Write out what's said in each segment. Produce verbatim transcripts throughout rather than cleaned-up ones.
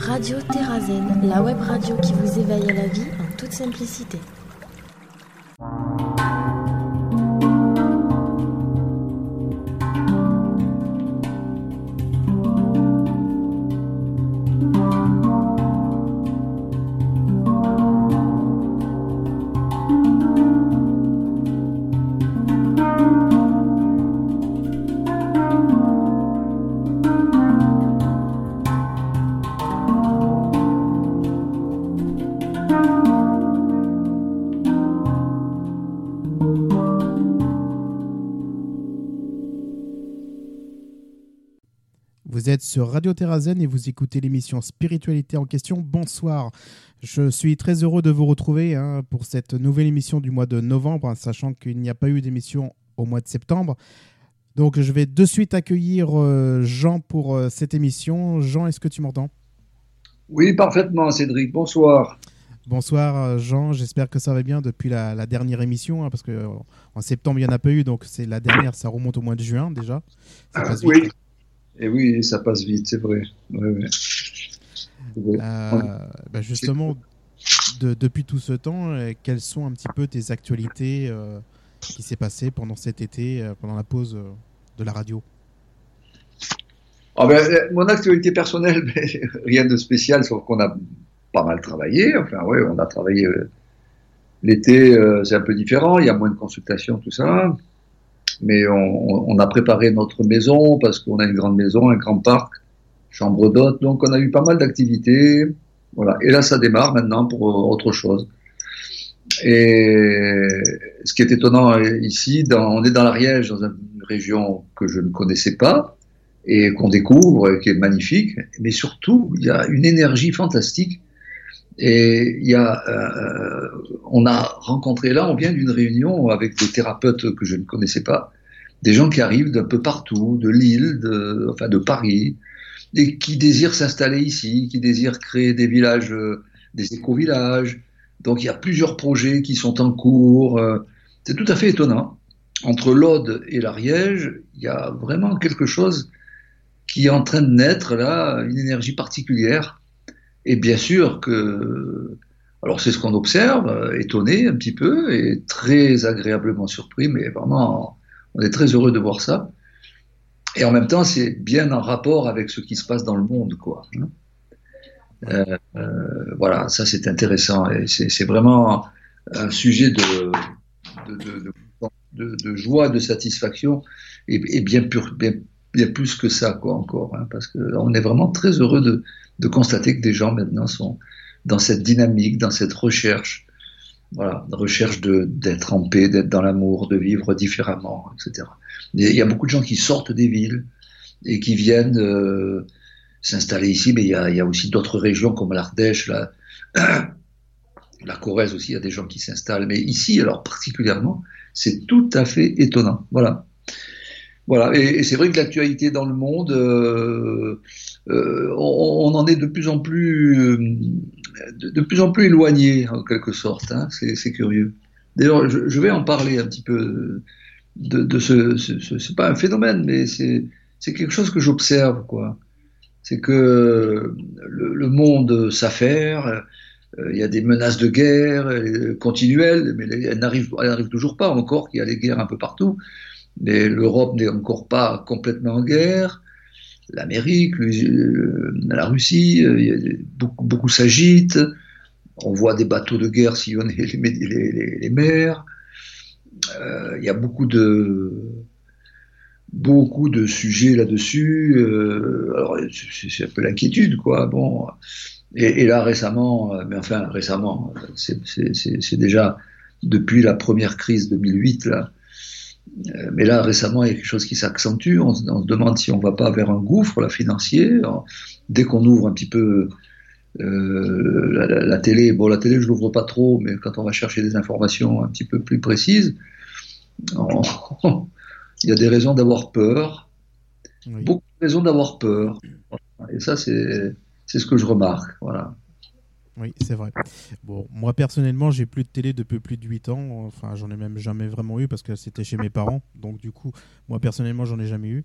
Radio Terrazen, la web radio qui vous éveille à la vie en toute simplicité. Vous êtes sur Radio Terrazen et vous écoutez l'émission Spiritualité en question. Bonsoir, je suis très heureux de vous retrouver hein, pour cette nouvelle émission du mois de novembre, hein, sachant qu'il n'y a pas eu d'émission au mois de septembre. Donc je vais de suite accueillir euh, Jean pour euh, cette émission. Jean, est-ce que tu m'entends ? Oui, parfaitement Cédric, bonsoir. Bonsoir Jean, j'espère que ça va bien depuis la, la dernière émission, hein, parce qu'en septembre il n'y en a pas eu, donc c'est la dernière, ça remonte au mois de juin déjà. Ça passe vite. Oui. Et oui, ça passe vite, c'est vrai. Ouais, ouais. C'est vrai. Euh, bah justement, de, depuis tout ce temps, euh, quelles sont un petit peu tes actualités euh, qui s'est passé pendant cet été, euh, pendant la pause euh, de la radio ? Ah ben, mon actualité personnelle, mais rien de spécial, sauf qu'on a pas mal travaillé. Enfin, ouais, on a travaillé euh, l'été, euh, c'est un peu différent, il y a moins de consultations, tout ça. Mais on, on a préparé notre maison parce qu'on a une grande maison, un grand parc, chambre d'hôte, donc on a eu pas mal d'activités. Voilà. Et là, ça démarre maintenant pour autre chose. Et ce qui est étonnant ici, dans, on est dans l'Ariège, dans une région que je ne connaissais pas et qu'on découvre, et qui est magnifique. Mais surtout, il y a une énergie fantastique. Et il y a, euh, on a rencontré là, on vient d'une réunion avec des thérapeutes que je ne connaissais pas, des gens qui arrivent d'un peu partout, de Lille, de, enfin de Paris, et qui désirent s'installer ici, qui désirent créer des villages, euh, des éco-villages. Donc il y a plusieurs projets qui sont en cours. Euh, c'est tout à fait étonnant. Entre l'Aude et l'Ariège, il y a vraiment quelque chose qui est en train de naître là, une énergie particulière. Et bien sûr que, alors c'est ce qu'on observe, euh, étonné un petit peu et très agréablement surpris, mais vraiment, on est très heureux de voir ça. Et en même temps, c'est bien en rapport avec ce qui se passe dans le monde, quoi. Euh, euh, voilà, ça c'est intéressant et c'est, c'est vraiment un sujet de, de, de, de, de joie, de satisfaction et, et bien, pur, bien, bien plus que ça, quoi, encore, hein, parce que on est vraiment très heureux de de constater que des gens maintenant sont dans cette dynamique, dans cette recherche, voilà, recherche de, d'être en paix, d'être dans l'amour, de vivre différemment, et cetera. Et il y a beaucoup de gens qui sortent des villes et qui viennent euh, s'installer ici, mais il y a, il y a aussi d'autres régions comme l'Ardèche, la, la Corrèze aussi, il y a des gens qui s'installent. Mais ici, alors particulièrement, c'est tout à fait étonnant. Voilà. Voilà, et, et c'est vrai que l'actualité dans le monde, euh, euh, on, on en est de plus en plus, euh, de, de plus en plus éloigné en quelque sorte. Hein, c'est, c'est curieux. D'ailleurs, je, je vais en parler un petit peu de, de ce, ce, ce, c'est pas un phénomène, mais c'est, c'est quelque chose que j'observe, quoi. C'est que le, le monde s'affaire. Il y a des menaces de guerre euh, continuelles, mais elles n'arrivent, elles n'arrivent toujours pas. Encore qu'il y a des guerres un peu partout. Mais l'Europe n'est encore pas complètement en guerre. L'Amérique, la Russie, beaucoup, beaucoup s'agitent. On voit des bateaux de guerre sillonner les, les, les, les mers. Euh, il y a beaucoup de, beaucoup de sujets là-dessus. Euh, alors, c'est, c'est un peu l'inquiétude, quoi. Bon. Et, et là, récemment, mais enfin, récemment, c'est, c'est, c'est, c'est déjà depuis la première crise deux mille huit, là. Mais là, récemment, il y a quelque chose qui s'accentue. On, on se demande si on ne va pas vers un gouffre là, financier. Alors, dès qu'on ouvre un petit peu euh, la, la, la télé, bon, la télé, je l'ouvre pas trop, mais quand on va chercher des informations un petit peu plus précises, on, on, il y a des raisons d'avoir peur. Oui. Beaucoup de raisons d'avoir peur. Et ça, c'est, c'est ce que je remarque. Voilà. Oui, c'est vrai. Bon, moi, personnellement, j'ai plus de télé depuis plus de huit ans. Enfin, j'en ai même jamais vraiment eu parce que c'était chez mes parents. Donc, du coup, moi, personnellement, j'en ai jamais eu.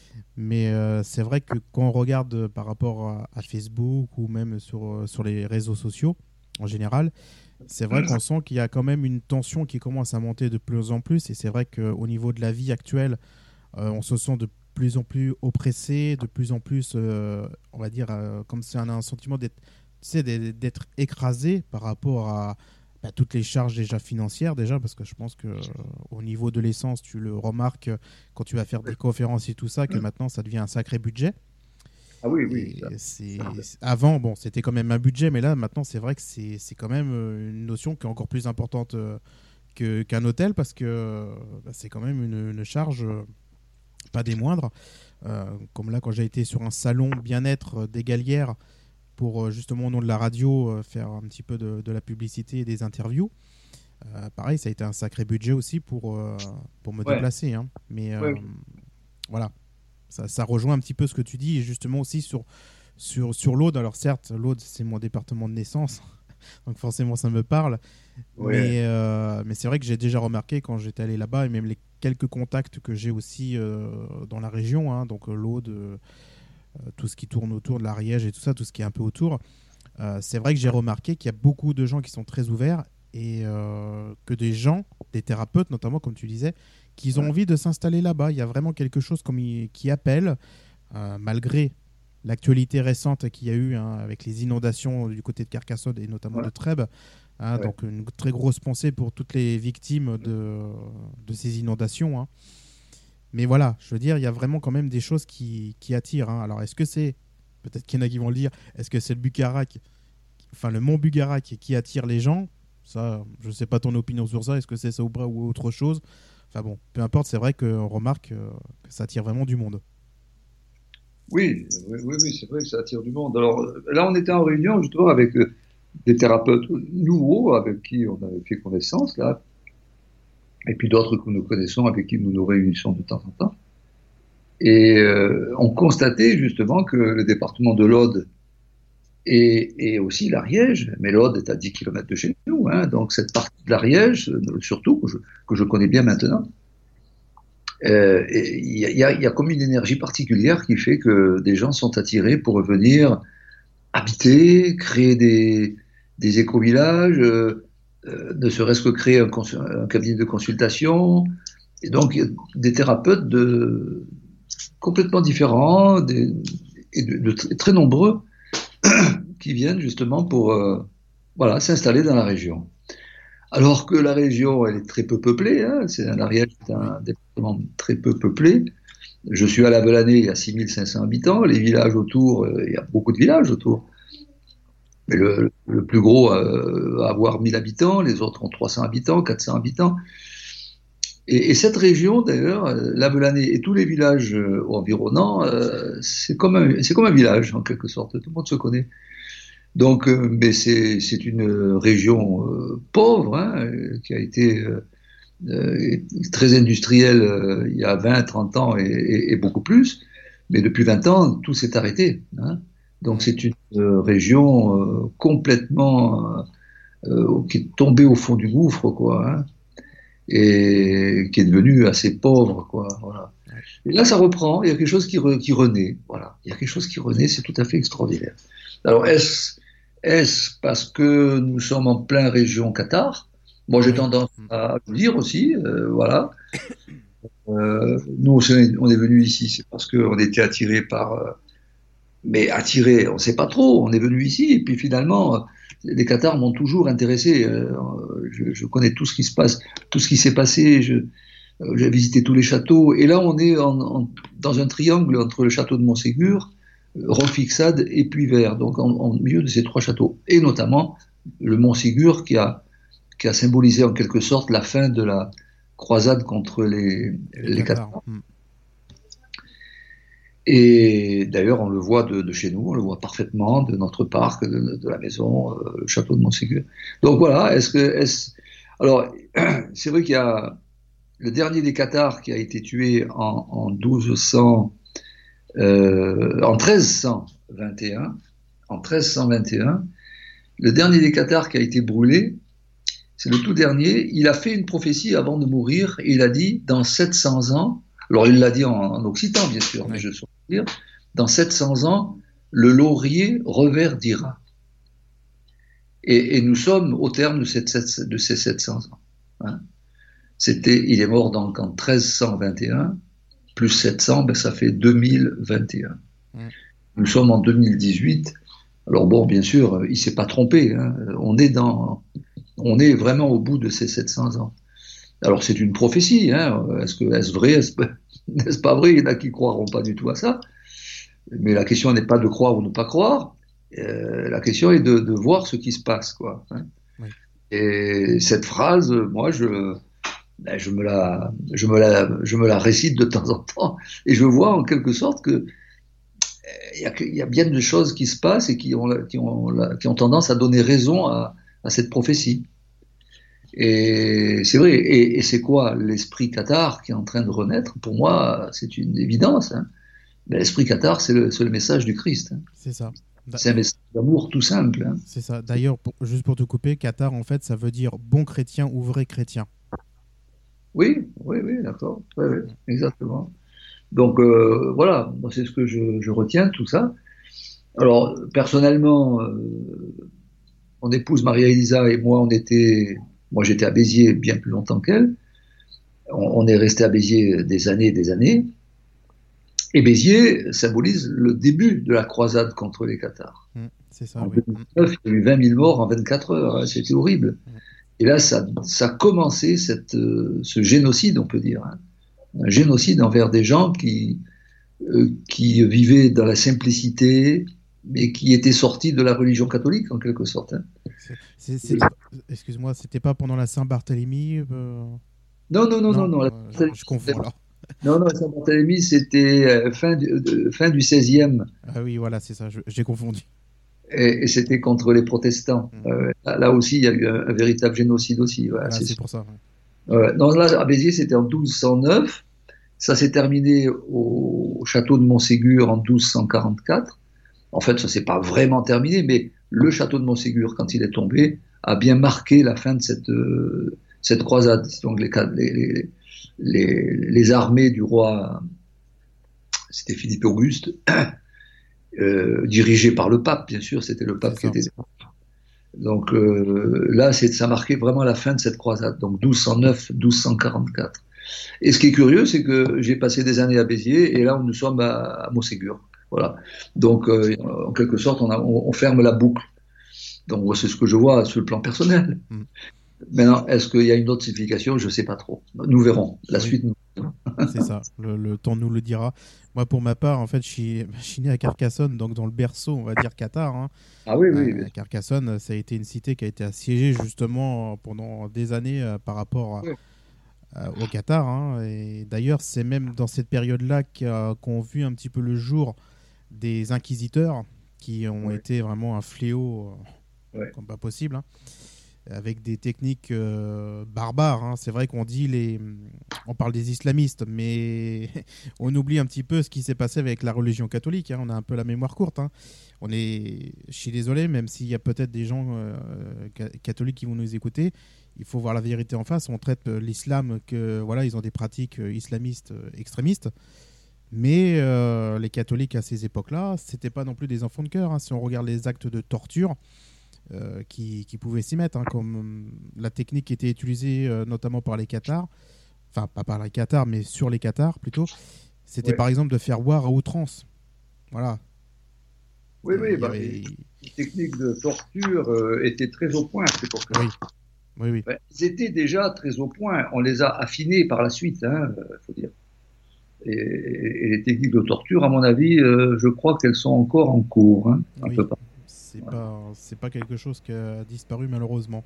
Mais euh, c'est vrai que quand on regarde euh, par rapport à, à Facebook ou même sur, euh, sur les réseaux sociaux en général, c'est vrai qu'on sent qu'il y a quand même une tension qui commence à monter de plus en plus. Et c'est vrai qu'au niveau de la vie actuelle, euh, on se sent de plus en plus oppressé, de plus en plus, euh, on va dire, euh, comme si on a un sentiment d'être, tu sais, d'être d'être écrasé par rapport à bah, toutes les charges déjà financières, déjà, parce que je pense que euh, au niveau de l'essence, tu le remarques euh, quand tu vas faire des conférences et tout ça, que maintenant, ça devient un sacré budget. Ah oui, oui. Et Ça, c'est, ça, c'est- avant, bon, c'était quand même un budget, mais là, maintenant, c'est vrai que c'est, c'est quand même euh, une notion qui est encore plus importante euh, que, qu'un hôtel, parce que euh, bah, c'est quand même une, une charge euh, pas des moindres. Euh, comme là, quand j'ai été sur un salon bien-être euh, des Galières pour euh, justement au nom de la radio euh, faire un petit peu de, de la publicité et des interviews. Euh, pareil, ça a été un sacré budget aussi pour, euh, pour me ouais, déplacer. Hein. Mais euh, ouais. voilà, ça, ça rejoint un petit peu ce que tu dis, et justement aussi sur, sur, sur l'Aude. Alors certes, l'Aude, c'est mon département de naissance, donc forcément ça me parle. Ouais. Mais, euh, mais c'est vrai que j'ai déjà remarqué quand j'étais allé là-bas, et même les quelques contacts que j'ai aussi euh, dans la région, hein, donc l'Aude, euh, tout ce qui tourne autour de l'Ariège et tout ça, tout ce qui est un peu autour, euh, c'est vrai que j'ai remarqué qu'il y a beaucoup de gens qui sont très ouverts et euh, que des gens, des thérapeutes notamment, comme tu disais, qui ont Ouais. envie de s'installer là-bas. Il y a vraiment quelque chose comme il- qui appelle, euh, malgré l'actualité récente qu'il y a eu hein, avec les inondations du côté de Carcassonne et notamment Ouais. de Trèbes. Hein, Ouais. donc une très grosse pensée pour toutes les victimes de, de ces inondations. Hein. Mais voilà, je veux dire, il y a vraiment quand même des choses qui, qui attirent. Hein. Alors, est-ce que c'est, peut-être qu'il y en a qui vont le dire, est-ce que c'est le Bucarac, enfin le mont Bucarac qui attire les gens? Ça, je ne sais pas ton opinion sur ça. Est-ce que c'est ça ou pas ou autre chose? Enfin bon, peu importe, c'est vrai qu'on remarque euh, que ça attire vraiment du monde. Oui, oui, oui, oui, c'est vrai que ça attire du monde. Alors euh, là, on était en réunion justement avec euh, des thérapeutes nouveaux avec qui on avait fait connaissance là, et puis d'autres que nous connaissons avec qui nous nous réunissons de temps en temps. Et euh, on constatait justement que le département de l'Aude et, et aussi l'Ariège, mais l'Aude est à dix kilomètres de chez nous, hein, donc cette partie de l'Ariège, euh, surtout que je, que je connais bien maintenant, euh, et il y, a- il y a- il y a comme une énergie particulière qui fait que des gens sont attirés pour venir habiter, créer des, des éco-villages, euh, euh, ne serait-ce que créer un, cons- un cabinet de consultation. Et donc, il y a des thérapeutes de, complètement différents des, et de, de tr- très nombreux qui viennent justement pour euh, voilà, s'installer dans la région. Alors que la région, elle est très peu peuplée, hein, c'est un Ariège, c'est Oui. un département très peu peuplé. Je suis à la Belanay, il y a six mille cinq cents habitants. Les villages autour, euh, il y a beaucoup de villages autour. Mais le, le plus gros euh, va avoir mille habitants, les autres ont trois cents habitants, quatre cents habitants. Et, et cette région, d'ailleurs, euh, la Belanay et tous les villages euh, environnants, euh, c'est comme, un- c'est comme un village, en quelque sorte. Tout le monde se connaît. Donc, euh, mais c'est, c'est une région euh, pauvre, hein, euh, qui a été euh, euh, très industrielle euh, il y a vingt, trente ans et, et- et beaucoup plus. Mais depuis vingt ans, tout s'est arrêté. Hein. Donc, Mm. c'est une euh, région euh, complètement euh, euh, qui est tombée au fond du gouffre, quoi, hein, et qui est devenue assez pauvre, quoi. Voilà. Ouais. Et là, ça reprend. Il y a quelque chose qui, re, qui renaît. Voilà. Il y a quelque chose qui renaît. C'est tout à fait extraordinaire. Alors, est-ce est-ce parce que nous sommes en plein région Qatar? Moi, j'ai Oui. tendance Mm. à le dire aussi. Euh, voilà. Euh, nous, on est, on est venu ici, c'est parce qu'on était attirés par. Euh, mais attirés, on ne sait pas trop. On est venu ici et puis finalement, euh, les Qatars m'ont toujours intéressé. Euh, je, je connais tout ce qui se passe, tout ce qui s'est passé. Je, euh, j'ai visité tous les châteaux. Et là, on est en, en, dans un triangle entre le château de Montségur, Roque-Fixade et Puy-Vert, donc en, en milieu de ces trois châteaux, et notamment le Mont Ségur qui a, qui a symbolisé en quelque sorte la fin de la croisade contre les, Les les Qatars. Catalans. Mm. Et d'ailleurs, on le voit de, de chez nous, on le voit parfaitement de notre parc, de, de la maison, euh, le château de Montségur. Donc voilà, est-ce que, est-ce... alors c'est vrai qu'il y a le dernier des Cathares qui a été tué en, en douze cents. Euh, en treize cent vingt et un, en treize cent vingt et un, le dernier des Cathares qui a été brûlé, c'est le tout dernier. Il a fait une prophétie avant de mourir et il a dit dans sept cents ans, Alors il l'a dit en, en occitan, bien sûr, ouais. mais je saurais dire, dans sept cents ans, le laurier reverdira. Et, et nous sommes au terme de, cette, de ces sept cents ans. Hein. C'était, il est mort donc en treize cent vingt et un, plus sept cents, ben ça fait deux mille vingt et un. Mmh. Nous sommes en deux mille dix-huit. Alors bon, bien sûr, il s'est pas trompé. Hein. On est dans, on est vraiment au bout de ces sept cents ans. Alors c'est une prophétie. Hein. Est-ce que est-ce vrai, est-ce, n'est-ce pas vrai? Il y en a qui croiront pas du tout à ça. Mais la question n'est pas de croire ou ne pas croire. Euh, la question est de, de voir ce qui se passe, quoi. Hein. Oui. Et cette phrase, moi, je, ben, je me la, je me la, je me la récite de temps en temps, et je vois en quelque sorte que il y a, il y a bien de choses qui se passent et qui ont, qui ont, qui ont tendance à donner raison à, à cette prophétie. Et c'est vrai. Et, et c'est quoi l'esprit cathare qui est en train de renaître? Pour moi, c'est une évidence. Hein. Mais l'esprit cathare, c'est le, c'est le message du Christ. Hein. C'est ça. C'est un message d'amour tout simple. Hein. C'est ça. D'ailleurs, pour, juste pour te couper, cathare, en fait, ça veut dire bon chrétien ou vrai chrétien. Oui, oui, oui, d'accord. Oui, oui, exactement. Donc, euh, voilà, c'est ce que je, je retiens, tout ça. Alors, personnellement, euh, mon épouse Maria-Elisa et moi, on était, moi j'étais à Béziers bien plus longtemps qu'elle. On, on est resté à Béziers des années et des années. Et Béziers symbolise le début de la croisade contre les Cathares. Mmh, c'est ça, en oui. deux mille neuf, il y a eu vingt mille morts en vingt-quatre heures, c'était horrible. Mmh. Et là, ça, ça a commencé cette, euh, ce génocide, on peut dire. Hein. Un génocide envers des gens qui, euh, qui vivaient dans la simplicité, mais qui étaient sortis de la religion catholique, en quelque sorte. Hein. C'est, c'est, c'est, excuse-moi, c'était pas pendant la Saint-Barthélemy euh... Non, non, non, non. non, non euh, je, je confonds là. Non, non, Saint-Barthélemy, c'était fin du, de, fin du seizième. Ah oui, voilà, c'est ça, je, j'ai confondu. Et, et c'était contre les protestants. Mmh. Euh, là, là aussi, il y a eu un, un véritable génocide aussi. Voilà, ah, c'est, c'est pour ça. Ouais. Euh, non, là, à Béziers, c'était en douze cent neuf. Ça s'est terminé au, au château de Montségur en douze cent quarante-quatre. En fait, ça s'est pas vraiment terminé, mais le château de Montségur, quand il est tombé, a bien marqué la fin de cette, euh, cette croisade. Donc, les, les, les Les, les armées du roi, c'était Philippe Auguste, euh, dirigées par le pape, bien sûr, c'était le pape qui était. Donc euh, là, c'est, ça marquait vraiment la fin de cette croisade, donc douze cent neuf douze cent quarante-quatre. Et ce qui est curieux, c'est que j'ai passé des années à Béziers, et là, nous sommes à, à Montségur. Voilà. Donc, euh, en quelque sorte, on, a, on, on ferme la boucle. Donc, c'est ce que je vois sur le plan personnel. Mm. Maintenant, est-ce qu'il y a une autre signification? Je ne sais pas trop. Nous verrons. La oui. suite, nous verrons. C'est ça. Le, le temps nous le dira. Moi, pour ma part, en fait, je suis, je suis né à Carcassonne, donc dans le berceau, on va dire Cathare. Hein. Ah oui, oui. Euh, Carcassonne, ça a été une cité qui a été assiégée justement pendant des années euh, par rapport à, oui. à, au Qatar. Hein. Et d'ailleurs, c'est même dans cette période-là qu'a, qu'ont vu un petit peu le jour des inquisiteurs qui ont oui. été vraiment un fléau euh, oui. comme pas possible. Hein. Avec des techniques euh, barbares. Hein. C'est vrai qu'on dit les, on parle des islamistes, mais on oublie un petit peu ce qui s'est passé avec la religion catholique. Hein. On a un peu la mémoire courte. Hein. On est, je suis désolé, même s'il y a peut-être des gens euh, catholiques qui vont nous écouter, il faut voir la vérité en face. On traite l'islam que voilà, ils ont des pratiques islamistes extrémistes. Mais euh, les catholiques à ces époques-là, c'était pas non plus des enfants de cœur. Hein. Si on regarde les actes de torture. Euh, qui, qui pouvaient s'y mettre, hein, comme euh, la technique qui était utilisée euh, notamment par les Cathares, enfin pas par les Cathares, mais sur les Cathares plutôt, c'était ouais. par exemple de faire voir à outrance. Voilà. Oui, oui, bah, avait... les techniques de torture euh, étaient très au point, c'est pour ça. Oui, oui, oui. Ben, ils étaient déjà très au point, on les a affinés par la suite, il hein, faut dire. Et, et les techniques de torture, à mon avis, euh, je crois qu'elles sont encore en cours, hein, un oui. peu pas. C'est pas, c'est pas quelque chose qui a disparu malheureusement.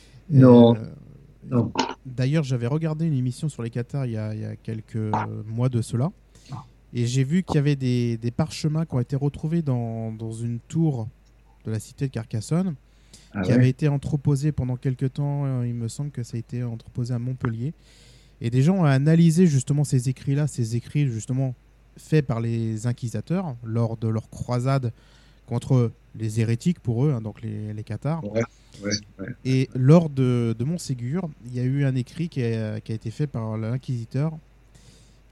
Non. Euh, non. D'ailleurs, j'avais regardé une émission sur les Cathares il y a, il y a quelques mois de cela, et j'ai vu qu'il y avait des, des parchemins qui ont été retrouvés dans, dans une tour de la cité de Carcassonne, ah qui ouais. avait été entreposée pendant quelques temps. Il me semble que ça a été entreposé à Montpellier, et des gens ont analysé justement ces écrits-là, ces écrits justement faits par les inquisiteurs lors de leur croisade contre les hérétiques pour eux, hein, donc les, les Cathares. Ouais, ouais, ouais. Et lors de, de Montségur, il y a eu un écrit qui a, qui a été fait par l'inquisiteur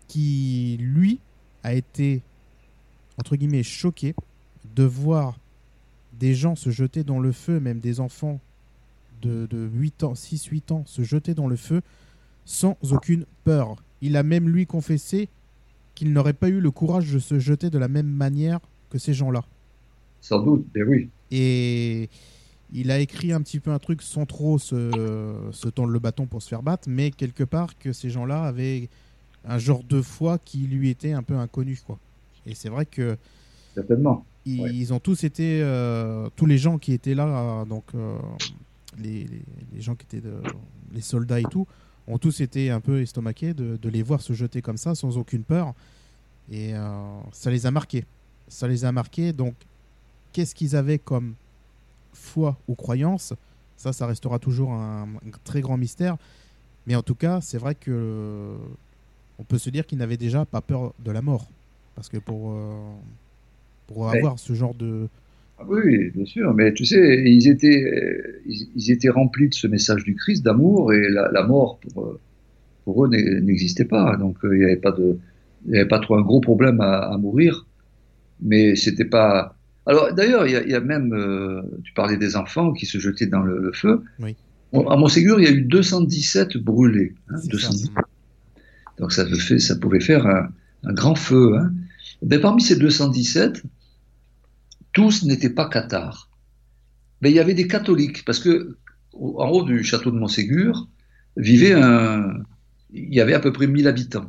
qui, lui, a été, entre guillemets, choqué de voir des gens se jeter dans le feu, même des enfants de, de huit ans, six huit ans, se jeter dans le feu sans aucune peur. Il a même, lui, confessé qu'il n'aurait pas eu le courage de se jeter de la même manière que ces gens-là. Sans doute, mais oui. Et il a écrit un petit peu un truc sans trop se, se tendre le bâton pour se faire battre, mais quelque part que ces gens-là avaient un genre de foi qui lui était un peu inconnu, quoi. Et c'est vrai que certainement. Ils, ouais. ils ont tous été, euh, tous les gens qui étaient là, euh, donc euh, les, les, les gens qui étaient, de, les soldats et tout, ont tous été un peu estomaqués de, de les voir se jeter comme ça sans aucune peur. Et euh, ça les a marqués. Ça les a marqués. Donc, qu'est-ce qu'ils avaient comme foi ou croyance ? Ça, ça restera toujours un, un très grand mystère. Mais en tout cas, c'est vrai que euh, on peut se dire qu'ils n'avaient déjà pas peur de la mort. Parce que pour, euh, pour avoir ouais. ce genre de... Ah oui, bien sûr. Mais tu sais, ils étaient, ils, ils étaient remplis de ce message du Christ, d'amour, et la, la mort, pour, pour eux, n'existait pas. Donc, il n'y avait pas de... Il n'y avait pas trop un gros problème à, à mourir. Mais c'était pas... Alors, d'ailleurs, il y a, il y a même... Euh, tu parlais des enfants qui se jetaient dans le, le feu. Oui. Bon, à Montségur, il y a eu deux cent dix-sept brûlés. Hein, deux cent dix. Donc, ça, fait, ça pouvait faire un, un grand feu. Hein. Mais parmi ces deux cent dix-sept, tous n'étaient pas cathares. Mais il y avait des catholiques, parce que en haut du château de Montségur, vivait un... Il y avait à peu près mille habitants.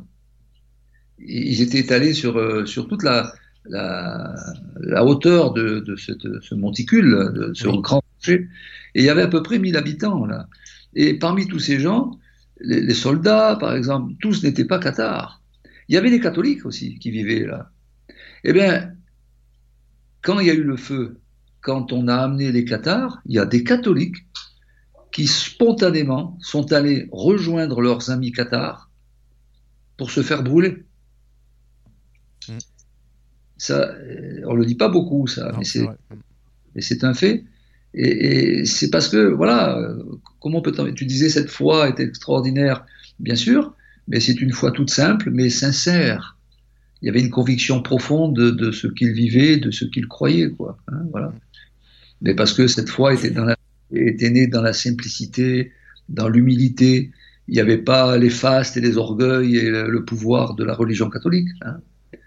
Ils étaient étalés sur, sur toute la, la, la hauteur de, de cette, ce monticule, de ce oui. grand rocher. Et il y avait à peu près mille habitants, là. Et parmi tous ces gens, les, les soldats, par exemple, tous n'étaient pas cathares. Il y avait des catholiques aussi qui vivaient là. Eh bien, quand il y a eu le feu, quand on a amené les cathares, il y a des catholiques qui spontanément sont allés rejoindre leurs amis cathares pour se faire brûler. Mmh. Ça, on le dit pas beaucoup, ça, non, mais, c'est, mais c'est un fait. Et, et c'est parce que, voilà, comment peut-on... Tu disais cette foi est extraordinaire, bien sûr, mais c'est une foi toute simple, mais sincère. Il y avait une conviction profonde de, de ce qu'ils vivaient, de ce qu'ils croyaient, quoi. Hein, voilà. Mais parce que cette foi était, dans la, était née dans la simplicité, dans l'humilité. Il n'y avait pas les fastes et les orgueils et le, le pouvoir de la religion catholique. Hein.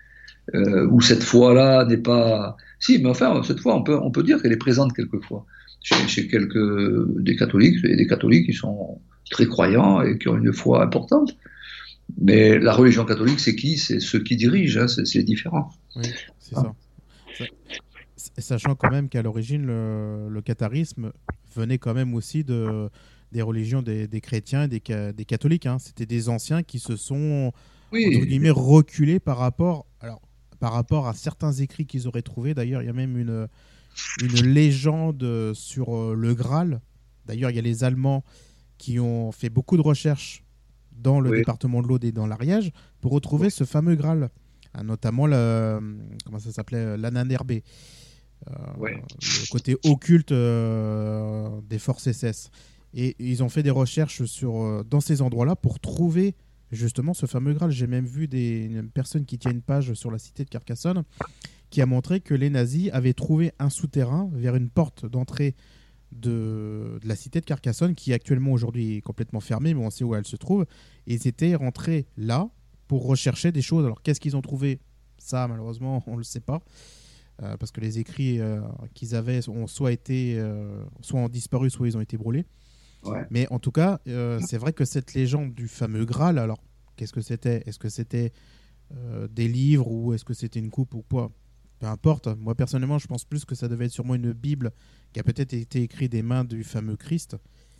Euh, où cette foi-là n'est pas... Si, mais enfin, cette foi, on peut, on peut dire qu'elle est présente quelquefois chez, chez quelques des catholiques, et des catholiques qui sont très croyants et qui ont une foi importante. Mais la religion catholique, c'est qui ? C'est ceux qui dirigent, hein, c'est, c'est différent. Oui, c'est ah. ça. Sachant quand même qu'à l'origine, le, le catharisme venait quand même aussi de, des religions des, des chrétiens et des, des catholiques. Hein. C'était des anciens qui se sont, oui. entre guillemets, reculés par rapport... Alors, par rapport à certains écrits qu'ils auraient trouvés. D'ailleurs, il y a même une, une légende sur le Graal. D'ailleurs, il y a les Allemands qui ont fait beaucoup de recherches dans le oui. département de l'Aude et dans l'Ariège pour retrouver oui. ce fameux Graal, notamment le, comment ça s'appelait, l'Annerbé, euh, oui. le côté occulte euh, des forces S S. Et ils ont fait des recherches sur, dans ces endroits-là pour trouver justement ce fameux Graal. J'ai même vu des, une personne qui tient une page sur la cité de Carcassonne qui a montré que les nazis avaient trouvé un souterrain vers une porte d'entrée de, de la cité de Carcassonne qui actuellement aujourd'hui est complètement fermée, mais on sait où elle se trouve. Et ils étaient rentrés là pour rechercher des choses. Alors qu'est-ce qu'ils ont trouvé ? Ça, malheureusement, on ne le sait pas. Euh, parce que les écrits euh, qu'ils avaient ont soit, été, euh, soit ont disparu, soit ils ont été brûlés. Ouais. Mais en tout cas, euh, c'est vrai que cette légende du fameux Graal, alors qu'est-ce que c'était ? Est-ce que c'était euh, des livres ou est-ce que c'était une coupe ou quoi ? Peu importe. Moi, personnellement, je pense plus que ça devait être sûrement une Bible qui a peut-être été écrite des mains du fameux Christ,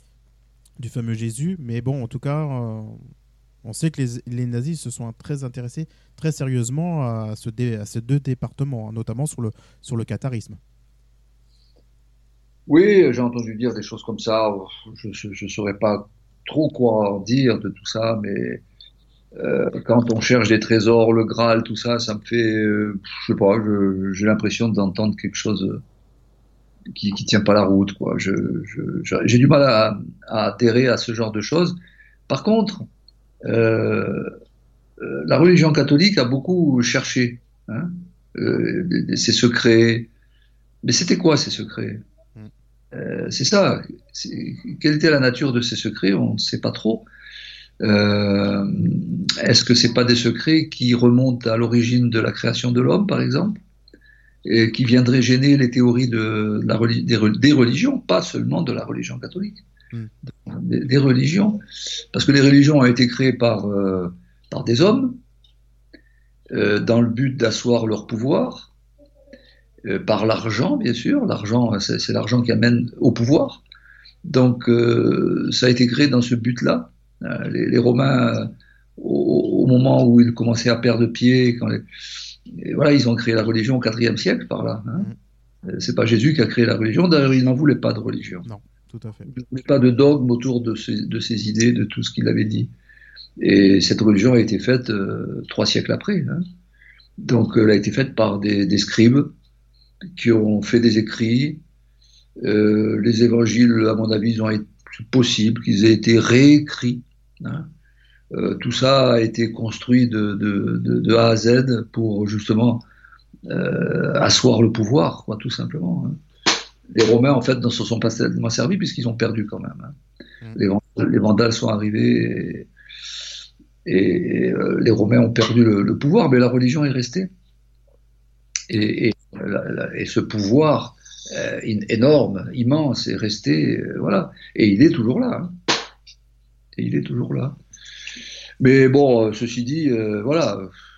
du fameux Jésus. Mais bon, en tout cas, euh, on sait que les, les nazis se sont très intéressés très sérieusement à, ce dé, à ces deux départements, hein, notamment sur le, sur le catharisme. Oui, j'ai entendu dire des choses comme ça. Je ne saurais pas trop quoi en dire de tout ça, mais euh, quand on cherche des trésors, le Graal, tout ça, ça me fait, euh, je sais pas, je, j'ai l'impression d'entendre quelque chose qui qui tient pas la route, quoi. Je, je, j'ai du mal à, à adhérer à ce genre de choses. Par contre, euh, euh, la religion catholique a beaucoup cherché hein, euh, ses secrets. Mais c'était quoi ces secrets? euh, C'est ça. C'est, quelle était la nature de ces secrets? On ne sait pas trop. Euh, est-ce que c'est pas des secrets qui remontent à l'origine de la création de l'homme, par exemple, et qui viendraient gêner les théories de la, des, des religions, pas seulement de la religion catholique, mm. des, des religions, parce que les religions ont été créées par, euh, par des hommes, euh, dans le but d'asseoir leur pouvoir, euh, par l'argent, bien sûr. L'argent, c'est, c'est l'argent qui amène au pouvoir. Donc, euh, ça a été créé dans ce but-là. Les, les Romains, euh, au, au moment où ils commençaient à perdre pied, quand les, et voilà, ils ont créé la religion au quatrième siècle par là. Hein. Mmh. C'est pas Jésus qui a créé la religion. D'ailleurs, il n'en voulait pas de religion. Non, tout à fait. Il ne voulait pas de dogme autour de ses, de ses idées, de tout ce qu'il avait dit. Et cette religion a été faite euh, trois siècles après. Hein. Donc, elle a été faite par des, des scribes qui ont fait des écrits. Euh, les évangiles, à mon avis, ils ont été possible qu'ils aient été réécrits. Hein. Euh, tout ça a été construit de, de, de, de A à Z pour justement euh, asseoir le pouvoir, quoi, tout simplement. Hein. Les Romains, en fait, ne se sont pas tellement servis puisqu'ils ont perdu quand même. Hein. Mmh. Les, Vandales, les Vandales sont arrivés et, et, et euh, les Romains ont perdu le, le pouvoir, mais la religion est restée. Et, et, et ce pouvoir Euh, énorme, immense, est resté, euh, voilà. Et il est toujours là. Hein. Et il est toujours là. Mais bon, euh, ceci dit, euh, voilà,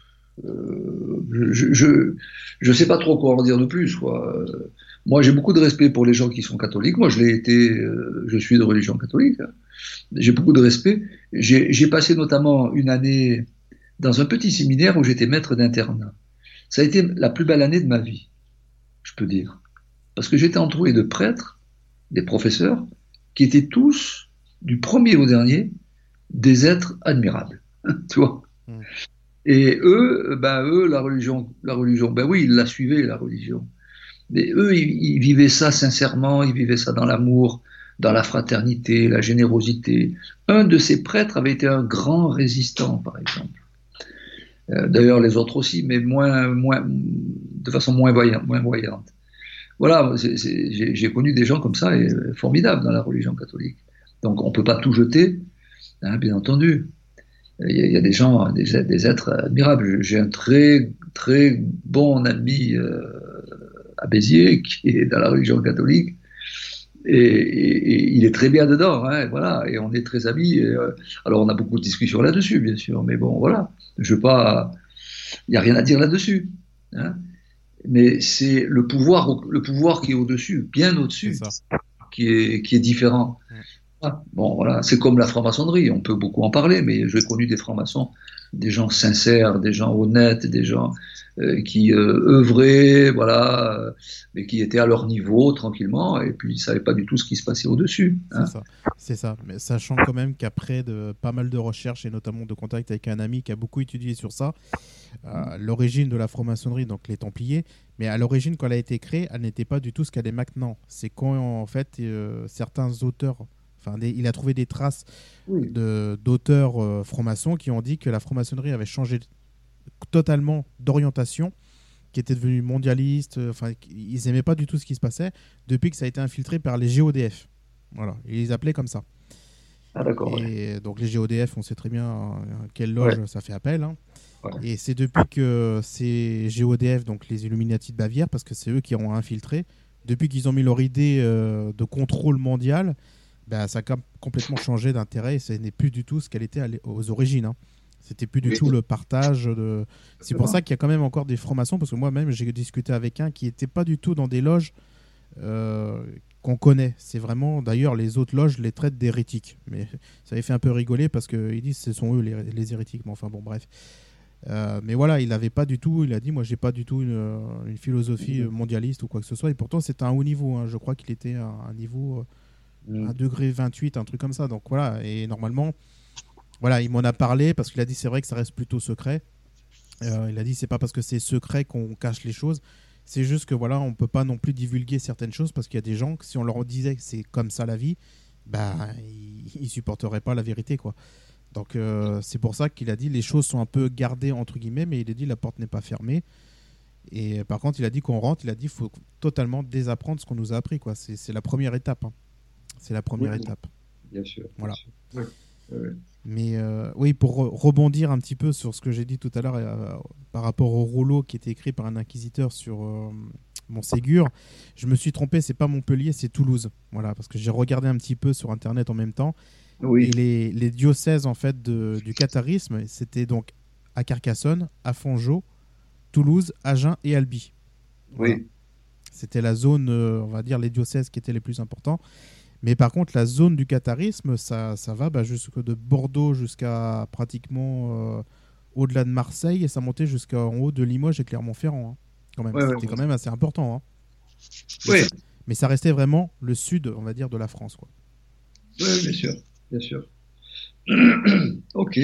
euh, je, je, je sais pas trop quoi en dire de plus, quoi. Euh, moi, j'ai beaucoup de respect pour les gens qui sont catholiques. Moi, je l'ai été, euh, je suis de religion catholique. Hein. J'ai beaucoup de respect. J'ai, j'ai passé notamment une année dans un petit séminaire où j'étais maître d'internat. Ça a été la plus belle année de ma vie, je peux dire. Parce que j'étais entouré de prêtres, des professeurs, qui étaient tous, du premier au dernier, des êtres admirables. Tu vois ? Mmh. Et eux, ben eux, la religion, la religion, ben oui, ils la suivaient, la religion. Mais eux, ils, ils vivaient ça sincèrement, ils vivaient ça dans l'amour, dans la fraternité, la générosité. Un de ces prêtres avait été un grand résistant, par exemple. Euh, d'ailleurs, les autres aussi, mais moins, moins, de façon moins voyante. Moins voyante. Voilà, c'est, c'est, j'ai, j'ai connu des gens comme ça, et, euh, formidables dans la religion catholique. Donc on ne peut pas tout jeter, hein, bien entendu. Il y, a, il y a des gens, des, des êtres admirables. J'ai un très, très bon ami euh, à Béziers qui est dans la religion catholique, et, et, et il est très bien dedans, hein, voilà, et on est très amis. Et, euh, alors on a beaucoup de discussions là-dessus, bien sûr, mais bon, voilà, je veux pas, il n'y a rien à dire là-dessus, hein. Mais c'est le pouvoir, le pouvoir qui est au-dessus, bien au-dessus, qui est, qui est différent. Ouais. Bon, voilà, c'est comme la franc-maçonnerie, on peut beaucoup en parler, mais j'ai connu des francs-maçons, des gens sincères, des gens honnêtes, des gens euh, qui euh, œuvraient, voilà, euh, mais qui étaient à leur niveau tranquillement, et puis ils ne savaient pas du tout ce qui se passait au-dessus. Hein. C'est ça, c'est ça. Mais sachant quand même qu'après de pas mal de recherches et notamment de contact avec un ami qui a beaucoup étudié sur ça, euh, l'origine de la franc-maçonnerie, donc les Templiers, mais à l'origine, quand elle a été créée, elle n'était pas du tout ce qu'elle est maintenant. C'est quand en fait euh, certains auteurs, enfin, des, il a trouvé des traces oui. de, d'auteurs euh, francs-maçons qui ont dit que la franc-maçonnerie avait changé totalement d'orientation, qui était devenue mondialiste. Euh, enfin, ils n'aimaient pas du tout ce qui se passait depuis que ça a été infiltré par les G O D F. Voilà, ils les appelaient comme ça. Ah d'accord. Et ouais. Donc les G O D F, on sait très bien à quelle loge ouais. ça fait appel. Hein. Ouais. Et c'est depuis que ces G O D F, donc les Illuminati de Bavière, parce que c'est eux qui ont infiltré, depuis qu'ils ont mis leur idée euh, de contrôle mondial, ben, ça a complètement changé d'intérêt et ce n'est plus du tout ce qu'elle était aux origines. Hein. C'était plus du oui. tout le partage. De... C'est pour ça qu'il y a quand même encore des francs-maçons, parce que moi-même, j'ai discuté avec un qui n'était pas du tout dans des loges euh, qu'on connaît. C'est vraiment, d'ailleurs, les autres loges les traitent d'hérétiques. Mais ça avait fait un peu rigoler parce qu'ils disent que ce sont eux les, les hérétiques. Mais enfin, bon, bref. Euh, mais voilà, il n'avait pas du tout, il a dit, moi, j'ai pas du tout une, une philosophie mondialiste ou quoi que ce soit. Et pourtant, c'était un haut niveau. Hein. Je crois qu'il était à un niveau, mmh. un degré vingt-huit, un truc comme ça. Donc voilà, et normalement, voilà, il m'en a parlé parce qu'il a dit, c'est vrai que ça reste plutôt secret. Euh, il a dit, c'est pas parce que c'est secret qu'on cache les choses. C'est juste que voilà, on peut pas non plus divulguer certaines choses parce qu'il y a des gens que si on leur disait que c'est comme ça la vie, bah, ils, ils supporteraient pas la vérité, quoi. Donc euh, c'est pour ça qu'il a dit les choses sont un peu gardées entre guillemets, mais il a dit la porte n'est pas fermée. Et par contre, il a dit qu'on rentre, il a dit qu'il faut totalement désapprendre ce qu'on nous a appris, quoi. C'est, c'est la première étape. Hein. C'est la première oui, étape. Bien sûr. Voilà. Bien sûr. Oui. Oui. Mais euh, oui, pour re- rebondir un petit peu sur ce que j'ai dit tout à l'heure euh, par rapport au rouleau qui était écrit par un inquisiteur sur euh, Montségur, je me suis trompé, c'est pas Montpellier, c'est Toulouse. Voilà, parce que j'ai regardé un petit peu sur Internet en même temps. Oui. Et les, les diocèses en fait de, du catharisme, c'était donc à Carcassonne, à Fongeau, Toulouse, Agen et Albi. Voilà. Oui. C'était la zone, euh, on va dire, les diocèses qui étaient les plus importants. Mais par contre, la zone du catharisme, ça, ça va bah, jusque de Bordeaux jusqu'à pratiquement euh, au-delà de Marseille et ça montait jusqu'en haut de Limoges et Clermont-Ferrand. Hein, quand même. Ouais, C'était ouais, quand ouais. même assez important. Hein. Oui. Mais, ça, mais ça restait vraiment le sud, on va dire, de la France, quoi. Oui, bien sûr. Bien sûr. Ok.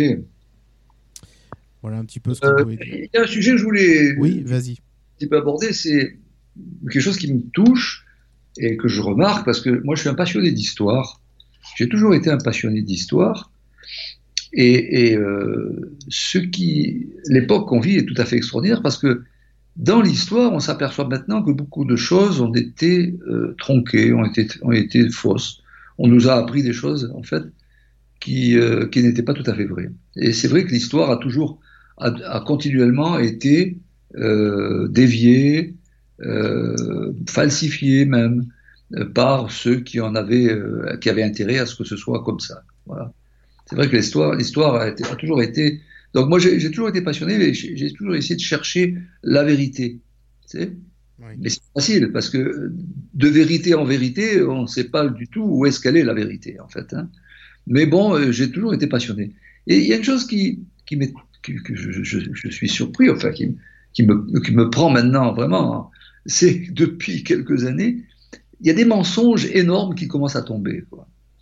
Voilà un petit peu ce qu'on Euh, pouvait dire. Il y a un sujet que je voulais Oui, vas-y. un petit peu aborder, c'est quelque chose qui me touche et que je remarque parce que moi je suis un passionné d'histoire. J'ai toujours été un passionné d'histoire et, et euh, ce qui l'époque qu'on vit est tout à fait extraordinaire parce que dans l'histoire on s'aperçoit maintenant que beaucoup de choses ont été euh, tronquées, ont été ont été fausses. On nous a appris des choses en fait qui euh, qui n'étaient pas tout à fait vraies. Et c'est vrai que l'histoire a toujours a, a continuellement été euh, déviée, euh, falsifiée même euh, par ceux qui en avaient euh, qui avaient intérêt à ce que ce soit comme ça. Voilà. C'est vrai que l'histoire l'histoire a, été, a toujours été. Donc moi j'ai, j'ai toujours été passionné, mais j'ai, j'ai toujours essayé de chercher la vérité. Tu sais. Oui. Mais c'est facile parce que de vérité en vérité, on ne sait pas du tout où est-ce qu'elle est la vérité en fait. Hein. Mais bon, euh, j'ai toujours été passionné. Et il y a une chose qui, qui m'est, que, que je, je, je suis surpris, enfin, qui, qui, me, qui me prend maintenant vraiment, hein, c'est que depuis quelques années, il y a des mensonges énormes qui commencent à tomber, quoi.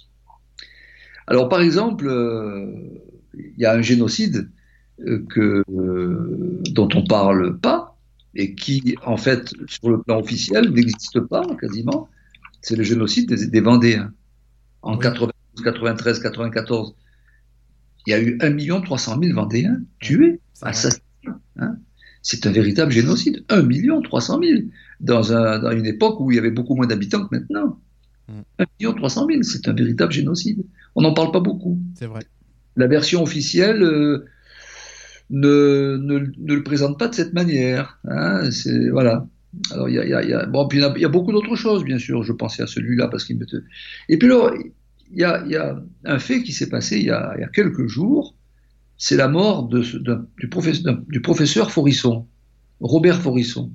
Alors, par exemple, euh, il y a un génocide euh, que, euh, dont on parle pas et qui, en fait, sur le plan officiel, n'existe pas quasiment. C'est le génocide des, des Vendéens en Oui. quatre-vingt-douze, quatre-vingt-treize, quatre-vingt-quatorze. Il y a eu un million trois cent mille Vendéens tués, c'est assassinés. Hein. C'est un véritable génocide. un million trois cent mille dans, un, dans une époque où il y avait beaucoup moins d'habitants que maintenant. Mm. un million trois cent mille, c'est un véritable génocide. On n'en parle pas beaucoup. C'est vrai. La version officielle euh, ne, ne, ne le présente pas de cette manière. Hein. C'est, voilà. Alors, il y a, il y a, il y a, bon, puis il y a, il y a beaucoup d'autres choses, bien sûr. Je pensais à celui-là parce qu'il me. Et puis alors, il y a, il y a un fait qui s'est passé il y a, il y a quelques jours. C'est la mort de, de, du, professeur, du professeur Forisson, Robert Forisson.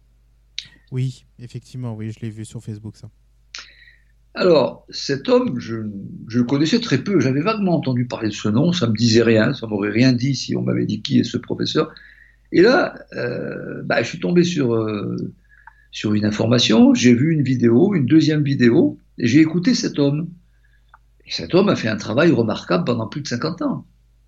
Oui, effectivement, oui, je l'ai vu sur Facebook, ça. Alors, cet homme, je, je le connaissais très peu. J'avais vaguement entendu parler de ce nom. Ça me disait rien. Ça m'aurait rien dit si on m'avait dit qui est ce professeur. Et là, euh, bah, je suis tombé sur, euh, sur une information. J'ai vu une vidéo, une deuxième vidéo, et j'ai écouté cet homme. Et cet homme a fait un travail remarquable pendant plus de cinquante ans.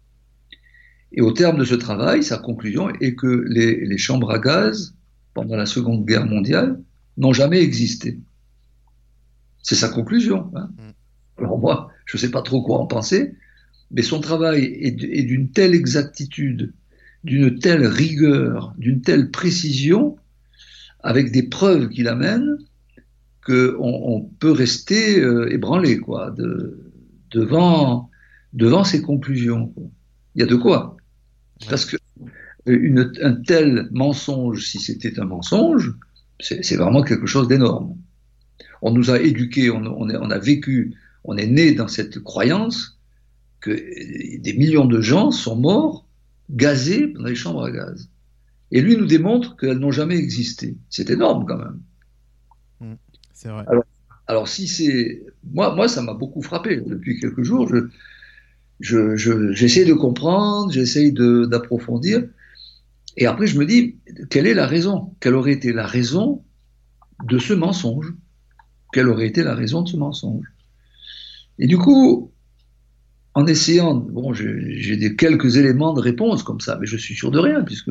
Et au terme de ce travail, sa conclusion est que les, les chambres à gaz, pendant la Seconde Guerre mondiale, n'ont jamais existé. C'est sa conclusion. Hein. Alors moi, je ne sais pas trop quoi en penser, mais son travail est, est d'une telle exactitude, d'une telle rigueur, d'une telle précision, avec des preuves qu'il amène, qu'on on peut rester euh, ébranlé quoi, de, devant, devant ses conclusions. Quoi. Il y a de quoi. Ouais. Parce que une, un tel mensonge, si c'était un mensonge, c'est, c'est vraiment quelque chose d'énorme. On nous a éduqués, on, on, est, on a vécu, on est né dans cette croyance que des millions de gens sont morts gazés dans les chambres à gaz. Et lui nous démontre qu'elles n'ont jamais existé. C'est énorme quand même. Mmh, c'est vrai. Alors, alors si c'est... Moi, moi, ça m'a beaucoup frappé. Depuis quelques jours, je, je, je, j'essaie de comprendre, j'essaie de, d'approfondir. Et après, je me dis, quelle est la raison ? Quelle aurait été la raison de ce mensonge ? Quelle aurait été la raison de ce mensonge ? Et du coup, en essayant, bon, j'ai, j'ai des quelques éléments de réponse comme ça, mais je suis sûr de rien, puisque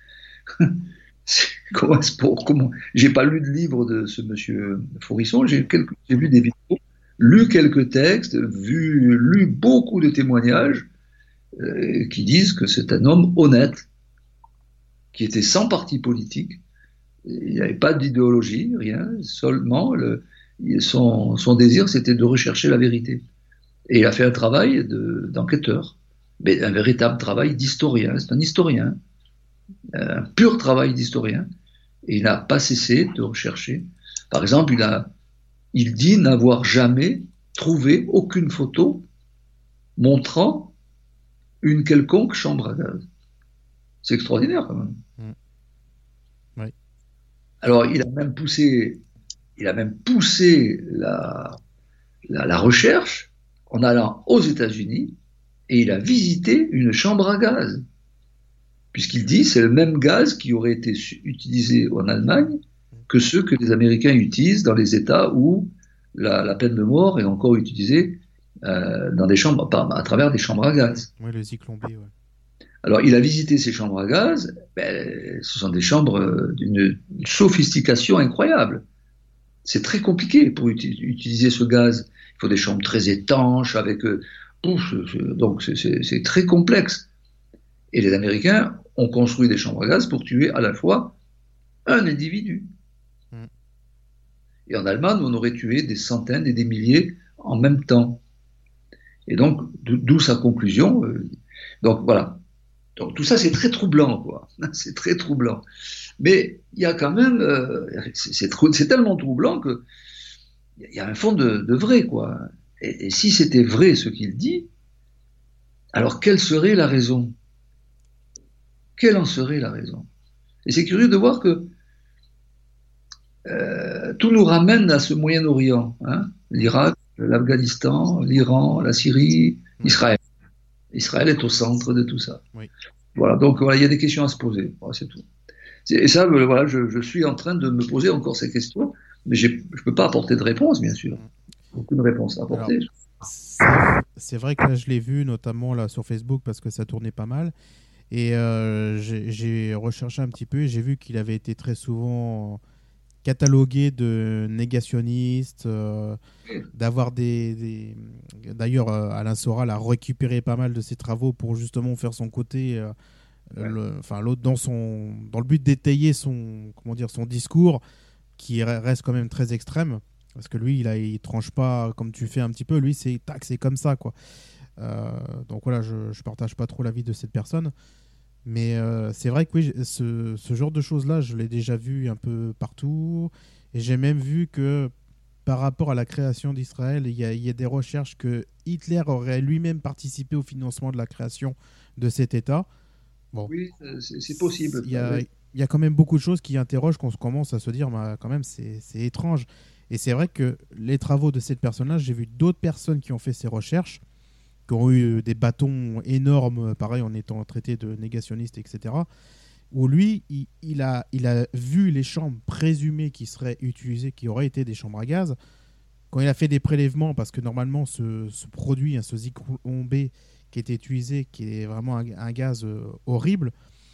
comment, pour, comment, j'ai pas lu de livre de ce monsieur Forisson, j'ai, quelques, j'ai vu des vidéos, lu quelques textes, vu, lu beaucoup de témoignages, euh, qui disent que c'est un homme honnête, qui était sans parti politique. Il n'y avait pas d'idéologie, rien, seulement le, son, son désir, c'était de rechercher la vérité. Et il a fait un travail de, d'enquêteur, mais un véritable travail d'historien. C'est un historien, un pur travail d'historien. Et il n'a pas cessé de rechercher. Par exemple, il, a, il dit n'avoir jamais trouvé aucune photo montrant une quelconque chambre à gaz. C'est extraordinaire quand même. Mmh. Oui. Alors, il a même poussé, il a même poussé la, la, la recherche en allant aux États-Unis et il a visité une chambre à gaz. Puisqu'il dit c'est le même gaz qui aurait été utilisé en Allemagne que ceux que les Américains utilisent dans les États où la, la peine de mort est encore utilisée euh, dans des chambres, à travers des chambres à gaz. Oui, le Zyklon B, ouais. Alors, il a visité ces chambres à gaz. Ben, ce sont des chambres d'une sophistication incroyable. C'est très compliqué pour uti- utiliser ce gaz. Il faut des chambres très étanches, avec euh, ouf, donc c'est, c'est, c'est très complexe. Et les Américains ont construit des chambres à gaz pour tuer à la fois un individu. Mm. Et en Allemagne, on aurait tué des centaines et des milliers en même temps. Et donc, d'où sa conclusion. Euh, donc voilà. Donc tout ça, c'est très troublant, quoi. C'est très troublant. Mais il y a quand même, euh, c'est, c'est, trou- c'est tellement troublant que il y a un fond de, de vrai, quoi. Et, et si c'était vrai ce qu'il dit, alors quelle serait la raison ? Quelle en serait la raison ? Et c'est curieux de voir que euh, tout nous ramène à ce Moyen-Orient, hein, l'Irak, l'Afghanistan, l'Iran, la Syrie, Israël. Israël est au centre de tout ça. Oui. Voilà, donc voilà, il y a des questions à se poser. Voilà, c'est tout. Et ça, voilà, je, je suis en train de me poser encore ces questions, mais j'ai, je ne peux pas apporter de réponse, bien sûr. Aucune réponse à apporter. Alors, c'est, c'est vrai que là, je l'ai vu, notamment là, sur Facebook, parce que ça tournait pas mal. Et euh, j'ai, j'ai recherché un petit peu et j'ai vu qu'il avait été très souvent catalogué de négationniste, euh, d'avoir des, des... D'ailleurs, euh, Alain Soral a récupéré pas mal de ses travaux pour justement faire son côté, euh, ouais. le... enfin l'autre dans son, dans le but d'étayer son, comment dire, son discours qui reste quand même très extrême, parce que lui, il a, il tranche pas comme tu fais un petit peu. Lui, c'est tac, c'est comme ça, quoi. Euh, donc voilà, je, je partage pas trop l'avis de cette personne. Mais euh, c'est vrai que oui, ce, ce genre de choses-là, je l'ai déjà vu un peu partout. Et j'ai même vu que par rapport à la création d'Israël, il y a, il y a des recherches que Hitler aurait lui-même participé au financement de la création de cet État. Bon, oui, c'est, c'est possible. Il y, a, il y a quand même beaucoup de choses qui interrogent, qu'on commence à se dire, bah, quand même, c'est, c'est étrange. Et c'est vrai que les travaux de cette personne-là, j'ai vu d'autres personnes qui ont fait ces recherches, qui ont eu des bâtons énormes, pareil, en étant traité de négationniste, et cetera, où lui, il, il, a, il a vu les chambres présumées qui seraient utilisées, qui auraient été des chambres à gaz. Quand il a fait des prélèvements, parce que normalement, ce, ce produit, hein, ce Zyklon B qui était utilisé, qui est vraiment un, un gaz euh, horrible,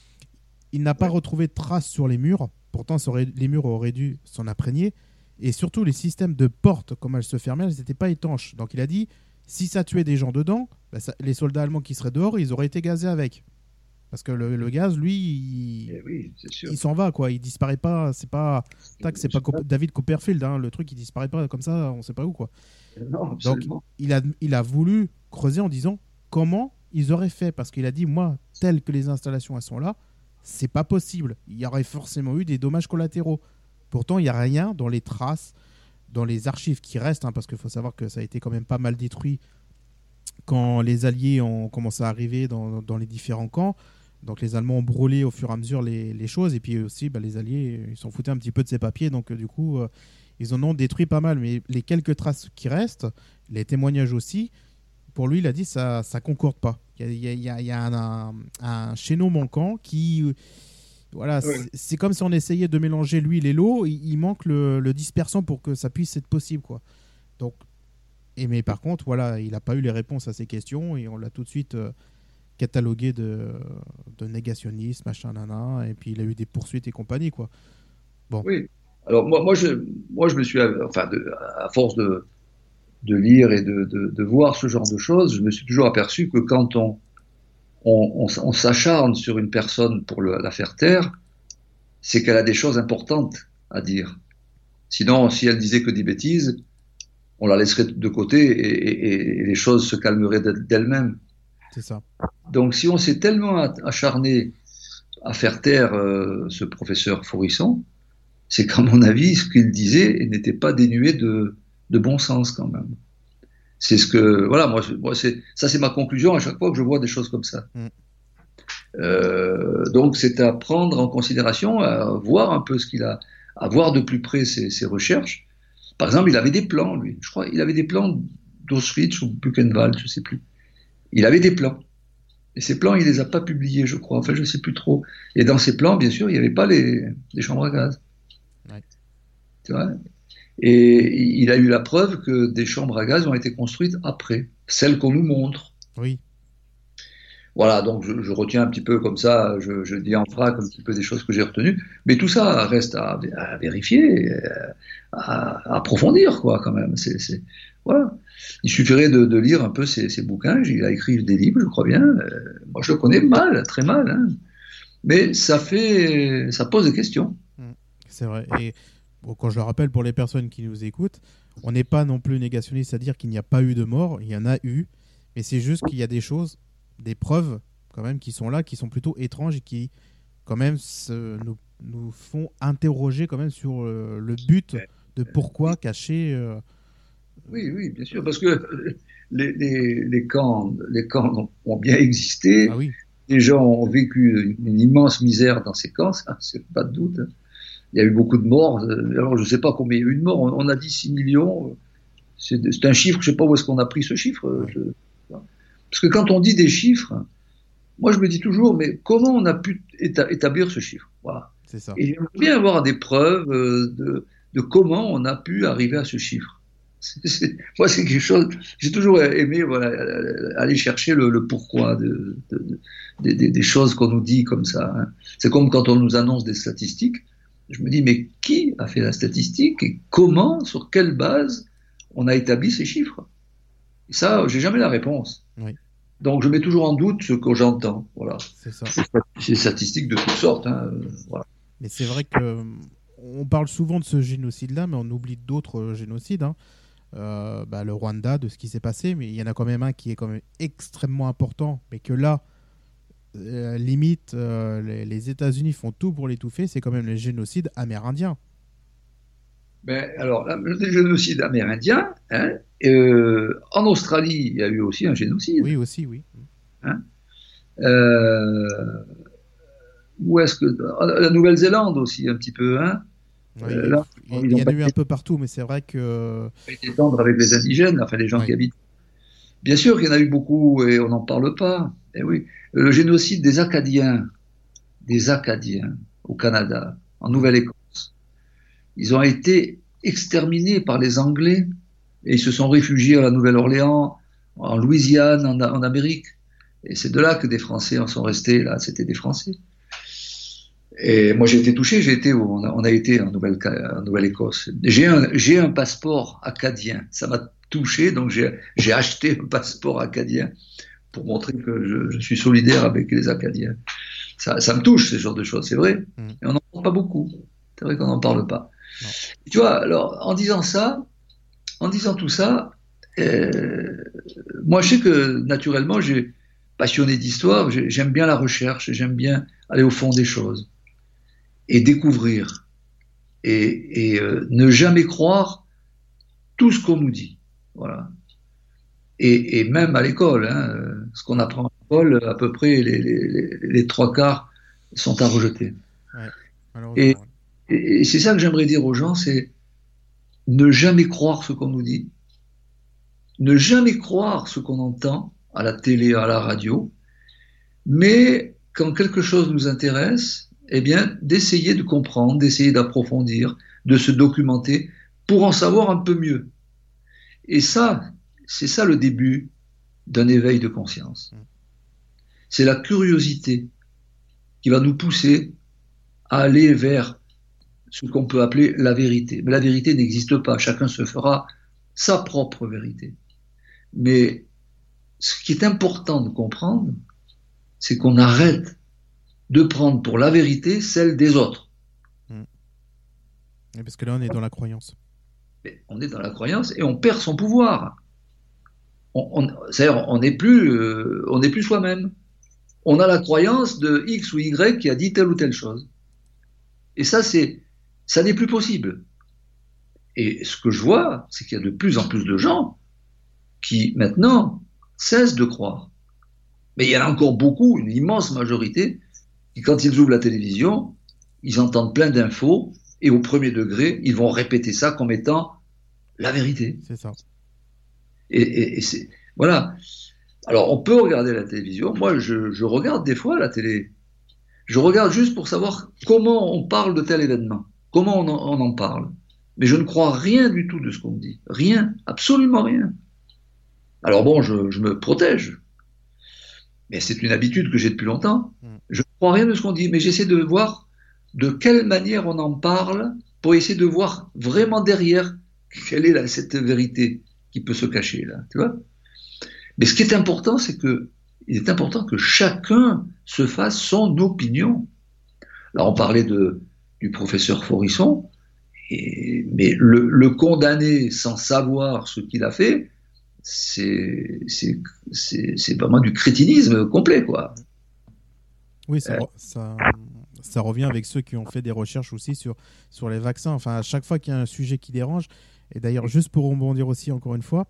il n'a pas ouais. retrouvé de traces sur les murs. Pourtant, ça aurait, les murs auraient dû s'en imprégner. Et surtout, les systèmes de portes, comme elles se fermaient, elles n'étaient pas étanches. Donc il a dit... Si ça tuait des gens dedans, bah ça, les soldats allemands qui seraient dehors, ils auraient été gazés avec. Parce que le, le gaz, lui, il, eh oui, c'est sûr. il s'en va, quoi. Il disparaît pas. C'est pas, tac, c'est pas Cop- David Copperfield. Hein, le truc, il disparaît pas comme ça, on sait pas où, quoi. Non, absolument. Donc, il a, il a voulu creuser en disant comment ils auraient fait. Parce qu'il a dit, moi, tel que les installations elles sont là, c'est pas possible. Il y aurait forcément eu des dommages collatéraux. Pourtant, il n'y a rien dans les traces, dans les archives qui restent, hein, parce qu'il faut savoir que ça a été quand même pas mal détruit quand les Alliés ont commencé à arriver dans, dans les différents camps. Donc les Allemands ont brûlé au fur et à mesure les, les choses, et puis aussi bah, les Alliés ils s'en foutaient un petit peu de ces papiers, donc euh, du coup euh, ils en ont détruit pas mal. Mais les quelques traces qui restent, les témoignages aussi, pour lui il a dit ça ça concorde pas. Il y a, il y a, il y a un, un, un chaînon manquant qui... Euh, Voilà, ouais. c'est, c'est comme si on essayait de mélanger l'huile et l'eau. Il, il manque le, le dispersant pour que ça puisse être possible, quoi. Donc, et mais par contre, voilà, il n'a pas eu les réponses à ces questions et on l'a tout de suite euh, catalogué de, de négationniste, machin, nana. Et puis il a eu des poursuites et compagnie, quoi. Bon. Oui. Alors moi, moi, je, moi, je me suis, enfin, de, à force de, de lire et de, de, de voir ce genre de choses, je me suis toujours aperçu que quand on on, on, on s'acharne sur une personne pour le, la faire taire, c'est qu'elle a des choses importantes à dire. Sinon, si elle disait que des bêtises, on la laisserait de côté et, et, et les choses se calmeraient d'elles-mêmes. C'est ça. Donc, si on s'est tellement acharné à faire taire euh, ce professeur Faurisson, c'est qu'à mon avis, ce qu'il disait n'était pas dénué de, de bon sens quand même. C'est ce que, voilà, moi, moi c'est, ça c'est ma conclusion à chaque fois que je vois des choses comme ça. Mm. Euh, donc, c'est à prendre en considération, à voir un peu ce qu'il a, à voir de plus près ses, ses recherches. Par exemple, il avait des plans, lui. Je crois, il avait des plans d'Auschwitz ou Buchenwald, je sais plus. Il avait des plans. Et ces plans, il les a pas publiés, je crois. Enfin, je sais plus trop. Et dans ces plans, bien sûr, il n'y avait pas les, les chambres à gaz. Ouais. Tu vois ? Et il a eu la preuve que des chambres à gaz ont été construites après, celles qu'on nous montre. Oui. Voilà, donc je, je retiens un petit peu comme ça, je, je dis en vrac un petit peu des choses que j'ai retenues, mais tout ça reste à, à vérifier, à, à approfondir, quoi, quand même. C'est, c'est, voilà. Il suffirait de, de lire un peu ses, ses bouquins. Il a écrit des livres, je crois bien. Euh, moi, je le connais mal, très mal, hein. Mais ça fait, ça pose des questions. C'est vrai. Et bon, quand je le rappelle pour les personnes qui nous écoutent, on n'est pas non plus négationniste à dire qu'il n'y a pas eu de mort. Il y en a eu, mais c'est juste qu'il y a des choses, des preuves quand même qui sont là, qui sont plutôt étranges et qui quand même se, nous, nous font interroger quand même sur euh, le but de pourquoi cacher. Euh... Oui, oui, bien sûr, parce que les, les, les camps, les camps ont bien existé. Ah oui. Les gens ont vécu une immense misère dans ces camps, ça, c'est pas de doute. Il y a eu beaucoup de morts. Alors, je ne sais pas combien il y a eu de morts. On a dit six millions. C'est, c'est un chiffre, je ne sais pas où est-ce qu'on a pris ce chiffre. Je... Parce que quand on dit des chiffres, moi je me dis toujours, mais comment on a pu établir ce chiffre ? Voilà. C'est ça. Et j'aimerais bien avoir des preuves de, de comment on a pu arriver à ce chiffre. C'est, c'est, moi, c'est quelque chose. J'ai toujours aimé, voilà, aller chercher le, le pourquoi de, de, de, de, des choses qu'on nous dit comme ça. Hein. C'est comme quand on nous annonce des statistiques. Je me dis, mais qui a fait la statistique et comment, sur quelle base on a établi ces chiffres ? Et ça, j'ai jamais la réponse. Oui. Donc, je mets toujours en doute ce que j'entends. Voilà. C'est ça. C'est des statistiques de toutes sortes. Hein. Voilà. Mais c'est vrai que on parle souvent de ce génocide-là, mais on oublie d'autres génocides. Hein. Euh, bah, le Rwanda, de ce qui s'est passé, mais il y en a quand même un qui est quand même extrêmement important, mais que là, euh, limite, euh, les, les États-Unis font tout pour l'étouffer, c'est quand même le génocide amérindien. Ben, alors, le génocide amérindien, hein, euh, en Australie, il y a eu aussi un génocide. Oui, aussi, oui. Hein, euh, où est-ce que... La Nouvelle-Zélande aussi, un petit peu, hein. Oui, euh, là, il y en a eu un peu partout, mais c'est vrai que... Il a été tendre avec les indigènes, enfin les gens oui. qui habitent. Bien sûr qu'il y en a eu beaucoup et on n'en parle pas. Eh oui. Le génocide des Acadiens, des Acadiens au Canada, en Nouvelle-Écosse, ils ont été exterminés par les Anglais et ils se sont réfugiés à la Nouvelle-Orléans, en Louisiane, en, en Amérique. Et c'est de là que des Français en sont restés. Là, c'était des Français. Et moi, j'ai été touché. J'ai été, on a, on a été en, Nouvelle, en Nouvelle-Écosse. J'ai un, j'ai un passeport acadien. Ça m'a touché, donc j'ai, j'ai acheté un passeport acadien pour montrer que je, je suis solidaire avec les Acadiens. Ça, ça me touche, ce genre de choses, c'est vrai. Mm. Et on n'en parle pas beaucoup. C'est vrai qu'on n'en parle pas. Et tu vois, alors, en disant ça, en disant tout ça, euh, moi, je sais que, naturellement, j'ai passionné d'histoire, j'aime bien la recherche, j'aime bien aller au fond des choses et découvrir et, et euh, ne jamais croire tout ce qu'on nous dit. Voilà. Et, et même à l'école, hein, ce qu'on apprend à l'école, à peu près les, les, les, les trois quarts sont à rejeter. Ouais, et, et, et c'est ça que j'aimerais dire aux gens, c'est ne jamais croire ce qu'on nous dit, ne jamais croire ce qu'on entend à la télé, à la radio, mais quand quelque chose nous intéresse, eh bien, d'essayer de comprendre, d'essayer d'approfondir, de se documenter pour en savoir un peu mieux. Et ça, c'est ça le début d'un éveil de conscience. C'est la curiosité qui va nous pousser à aller vers ce qu'on peut appeler la vérité. Mais la vérité n'existe pas, chacun se fera sa propre vérité. Mais ce qui est important de comprendre, c'est qu'on arrête de prendre pour la vérité celle des autres. Mmh. Et parce que là, on est dans la croyance. Mais on est dans la croyance et on perd son pouvoir. On, on, c'est-à-dire, on n'est plus, euh, on n'est plus soi-même. On a la croyance de X ou Y qui a dit telle ou telle chose. Et ça, c'est, ça n'est plus possible. Et ce que je vois, c'est qu'il y a de plus en plus de gens qui, maintenant, cessent de croire. Mais il y en a encore beaucoup, une immense majorité, qui, quand ils ouvrent la télévision, ils entendent plein d'infos, et au premier degré, ils vont répéter ça comme étant la vérité. C'est ça. Et, et, et c'est, voilà. Alors, on peut regarder la télévision. Moi, je, je regarde des fois la télé. Je regarde juste pour savoir comment on parle de tel événement, comment on en, on en parle. Mais je ne crois rien du tout de ce qu'on me dit. Rien, absolument rien. Alors bon, je, je me protège. Mais c'est une habitude que j'ai depuis longtemps. Je ne crois rien de ce qu'on dit, mais j'essaie de voir de quelle manière on en parle pour essayer de voir vraiment derrière quelle est la, cette vérité qui peut se cacher là, tu vois. Mais ce qui est important, c'est que il est important que chacun se fasse son opinion. Là, on parlait de, du professeur Forisson, et, mais le, le condamner sans savoir ce qu'il a fait, c'est, c'est, c'est, c'est vraiment du crétinisme complet, quoi. Oui, ça, euh, ça, ça revient avec ceux qui ont fait des recherches aussi sur, sur les vaccins. Enfin, à chaque fois qu'il y a un sujet qui dérange, et d'ailleurs, juste pour rebondir aussi, encore une fois,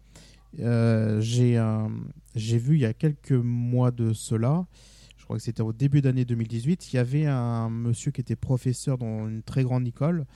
Euh, j'ai, euh, j'ai vu il y a quelques mois de cela, je crois que c'était au début d'année deux mille dix-huit, il y avait un monsieur qui était professeur dans une très grande école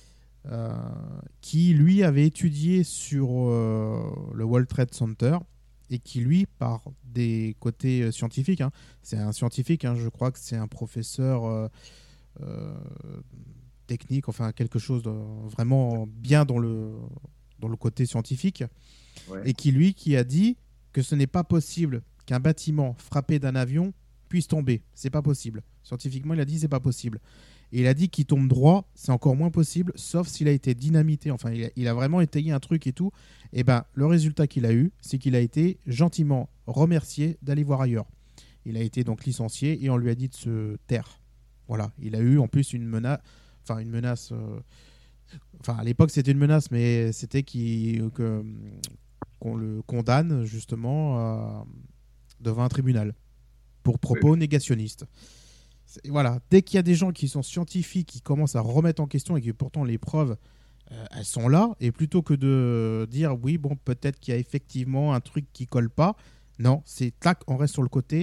euh, qui lui avait étudié sur euh, le World Trade Center et qui lui, par des côtés scientifiques, hein, c'est un scientifique, hein, je crois que c'est un professeur euh, euh, technique, enfin quelque chose de vraiment bien dans le, dans le côté scientifique. Ouais. Et qui lui qui a dit que ce n'est pas possible qu'un bâtiment frappé d'un avion puisse tomber. C'est pas possible. Scientifiquement, il a dit c'est pas possible. Et il a dit qu'il tombe droit, c'est encore moins possible, sauf s'il a été dynamité. Enfin, il a, il a vraiment étayé un truc et tout. Et ben, le résultat qu'il a eu, c'est qu'il a été gentiment remercié d'aller voir ailleurs. Il a été donc licencié et on lui a dit de se taire. Voilà. Il a eu en plus une menace. Enfin, une menace. Euh... Enfin, à l'époque, c'était une menace, mais c'était qu'il, que, qu'on le condamne justement euh, devant un tribunal pour propos oui. négationnistes. C'est, voilà, dès qu'il y a des gens qui sont scientifiques, qui commencent à remettre en question et que pourtant les preuves, euh, elles sont là, et plutôt que de dire oui, bon, peut-être qu'il y a effectivement un truc qui colle pas, non, c'est tac, on reste sur le côté,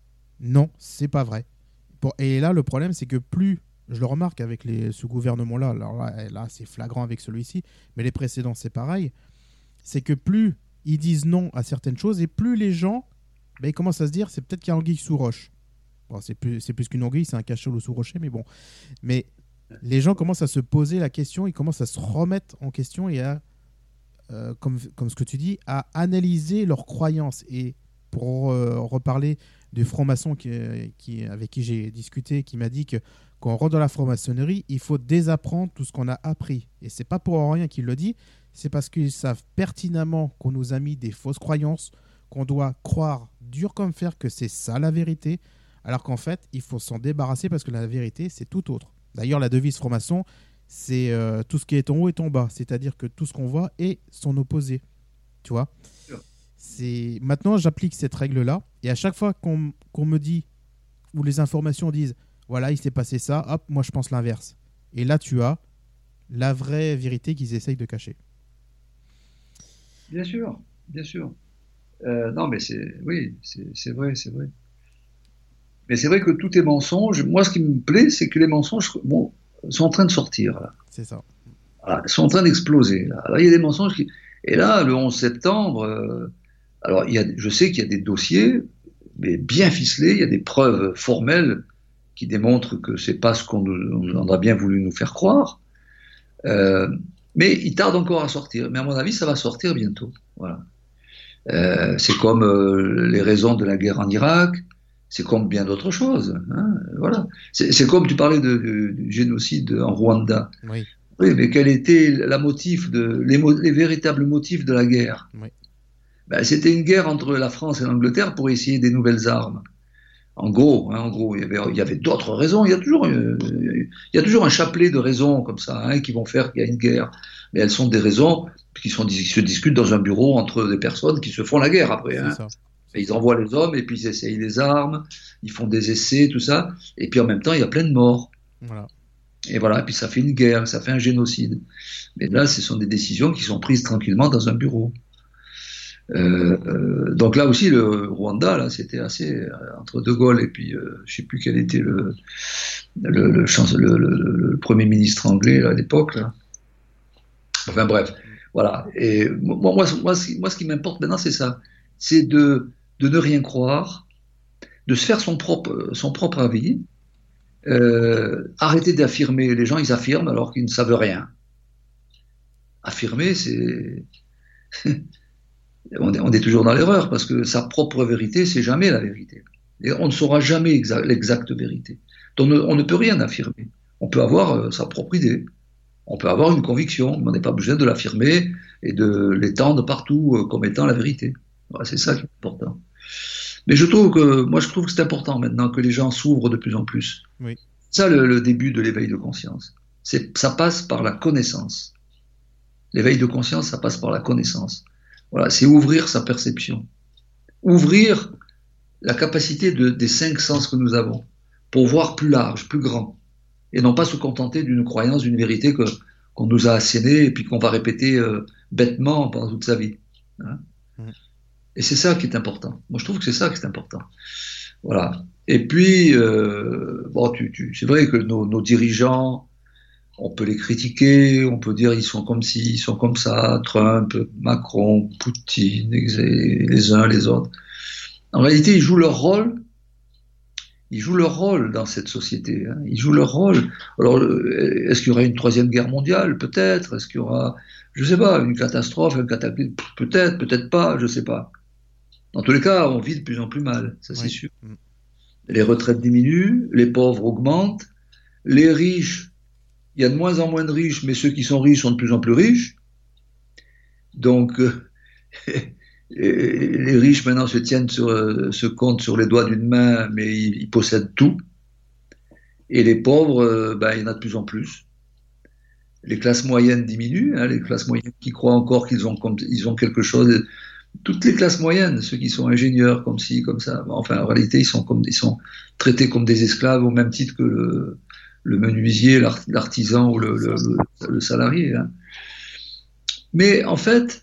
non, c'est pas vrai. Bon, et là, le problème, c'est que plus, je le remarque avec les, ce gouvernement-là, alors là, là, c'est flagrant avec celui-ci, mais les précédents, c'est pareil, c'est que plus ils disent non à certaines choses, et plus les gens, ben, ils commencent à se dire, c'est peut-être qu'il y a anguille sous roche. Bon, c'est plus, c'est plus qu'une anguille, c'est un cachot sous rocher, mais bon. Mais les gens commencent à se poser la question, ils commencent à se remettre en question et à, euh, comme, comme ce que tu dis, à analyser leurs croyances. Et pour euh, reparler du franc-maçon qui, qui, avec qui j'ai discuté, qui m'a dit que quand on rentre dans la franc-maçonnerie, il faut désapprendre tout ce qu'on a appris. Et c'est pas pour rien qu'il le dit, c'est parce qu'ils savent pertinemment qu'on nous a mis des fausses croyances, qu'on doit croire dur comme fer que c'est ça la vérité, alors qu'en fait, il faut s'en débarrasser parce que la vérité, c'est tout autre. D'ailleurs, la devise franc-maçon, c'est euh, tout ce qui est en haut est en bas, c'est-à-dire que tout ce qu'on voit est son opposé. Tu vois ? C'est... Maintenant, j'applique cette règle-là, et à chaque fois qu'on, qu'on me dit, ou les informations disent, voilà, il s'est passé ça, hop, moi je pense l'inverse. Et là, tu as la vraie vérité qu'ils essayent de cacher. Bien sûr, bien sûr. Euh, non, mais c'est, oui, c'est, c'est vrai, c'est vrai. Mais c'est vrai que tout est mensonge. Moi, ce qui me plaît, c'est que les mensonges bon, sont en train de sortir. Là. C'est ça. Voilà, sont en train d'exploser. Là. Alors, il y a des mensonges qui... Et là, le onze septembre, euh... alors, il y a... je sais qu'il y a des dossiers, mais bien ficelés, il y a des preuves formelles qui démontrent que c'est pas ce qu'on nous... on a bien voulu nous faire croire. Euh... Mais il tarde encore à sortir. Mais à mon avis, ça va sortir bientôt. Voilà. Euh... C'est comme euh, les raisons de la guerre en Irak. C'est comme bien d'autres choses. Hein, voilà. C'est, c'est comme tu parlais de, de, du génocide en Rwanda. Oui. Oui, mais quel était la motif de, les, mo- les véritables motifs de la guerre ? Oui. Ben, c'était une guerre entre la France et l'Angleterre pour essayer des nouvelles armes. En gros, hein, en gros, il y avait, il y avait d'autres raisons. Il y a toujours, euh, il y a toujours un chapelet de raisons comme ça, hein, qui vont faire qu'il y a une guerre. Mais elles sont des raisons qui, sont, qui se discutent dans un bureau entre des personnes qui se font la guerre après. Hein. Et ils envoient les hommes et puis ils essayent les armes, ils font des essais, tout ça. Et puis en même temps, il y a plein de morts. Voilà. Et voilà, et puis ça fait une guerre, ça fait un génocide. Mais là, ce sont des décisions qui sont prises tranquillement dans un bureau. Euh, euh, donc là aussi, le Rwanda, là, c'était assez euh, entre De Gaulle et puis euh, je sais plus quel était le le, le, le, le, le premier ministre anglais là, à l'époque. Là. Enfin bref, voilà. Et moi, moi, moi, moi ce qui m'importe maintenant, c'est ça, c'est de de ne rien croire, de se faire son propre son propre avis, euh, arrêter d'affirmer. Les gens, ils affirment alors qu'ils ne savent rien. Affirmer, c'est On est, on est toujours dans l'erreur parce que sa propre vérité, c'est jamais la vérité. Et on ne saura jamais exa- l'exacte vérité. Donc on ne, on ne peut rien affirmer. On peut avoir euh, sa propre idée. On peut avoir une conviction, mais on n'est pas obligé de l'affirmer et de l'étendre partout euh, comme étant la vérité. Voilà, c'est ça qui est important. Mais je trouve que, moi je trouve que c'est important maintenant que les gens s'ouvrent de plus en plus. Oui. C'est ça le, le début de l'éveil de conscience. C'est, ça passe par la connaissance. L'éveil de conscience, ça passe par la connaissance. Voilà, c'est ouvrir sa perception, ouvrir la capacité de, des cinq sens que nous avons pour voir plus large, plus grand, et non pas se contenter d'une croyance, d'une vérité que, qu'on nous a assénée et puis qu'on va répéter euh, bêtement pendant toute sa vie. Hein. Mmh. Et c'est ça qui est important. Moi, je trouve que c'est ça qui est important. Voilà. Et puis, euh, bon, tu, tu, c'est vrai que nos, nos dirigeants, on peut les critiquer, on peut dire ils sont comme ci, ils sont comme ça, Trump, Macron, Poutine, les uns, les autres. En réalité, ils jouent leur rôle, ils jouent leur rôle dans cette société, hein. Ils jouent leur rôle. Alors, est-ce qu'il y aura une troisième guerre mondiale? Peut-être. Est-ce qu'il y aura, je sais pas, une catastrophe, un cataclysme? Peut-être, peut-être pas, je sais pas. Dans tous les cas, on vit de plus en plus mal, ça c'est oui. sûr. Les retraites diminuent, les pauvres augmentent, les riches, il y a de moins en moins de riches, mais ceux qui sont riches sont de plus en plus riches. Donc, euh, les riches maintenant se tiennent sur, euh, se comptent sur les doigts d'une main, mais ils, ils possèdent tout. Et les pauvres, euh, ben, il y en a de plus en plus. Les classes moyennes diminuent, hein, les classes moyennes qui croient encore qu'ils ont, ils ont quelque chose. Toutes les classes moyennes, ceux qui sont ingénieurs comme ci, comme ça, enfin en réalité ils sont, comme, ils sont traités comme des esclaves au même titre que le, le menuisier, l'artisan ou le, le, le, le salarié. Hein. Mais en fait,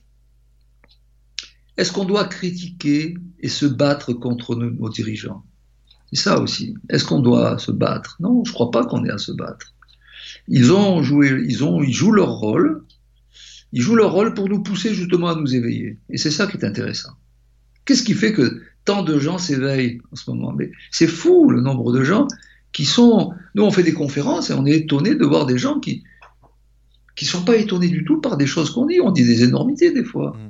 est-ce qu'on doit critiquer et se battre contre nos, nos dirigeants? C'est ça aussi. Est-ce qu'on doit se battre? Non, je ne crois pas qu'on ait à se battre. Ils ont joué, ils ont, ils jouent leur rôle. Ils jouent leur rôle pour nous pousser justement à nous éveiller. Et c'est ça qui est intéressant. Qu'est-ce qui fait que tant de gens s'éveillent en ce moment? Mais c'est fou le nombre de gens qui sont... Nous, on fait des conférences et on est étonnés de voir des gens qui qui sont pas étonnés du tout par des choses qu'on dit. On dit des énormités des fois. Mmh.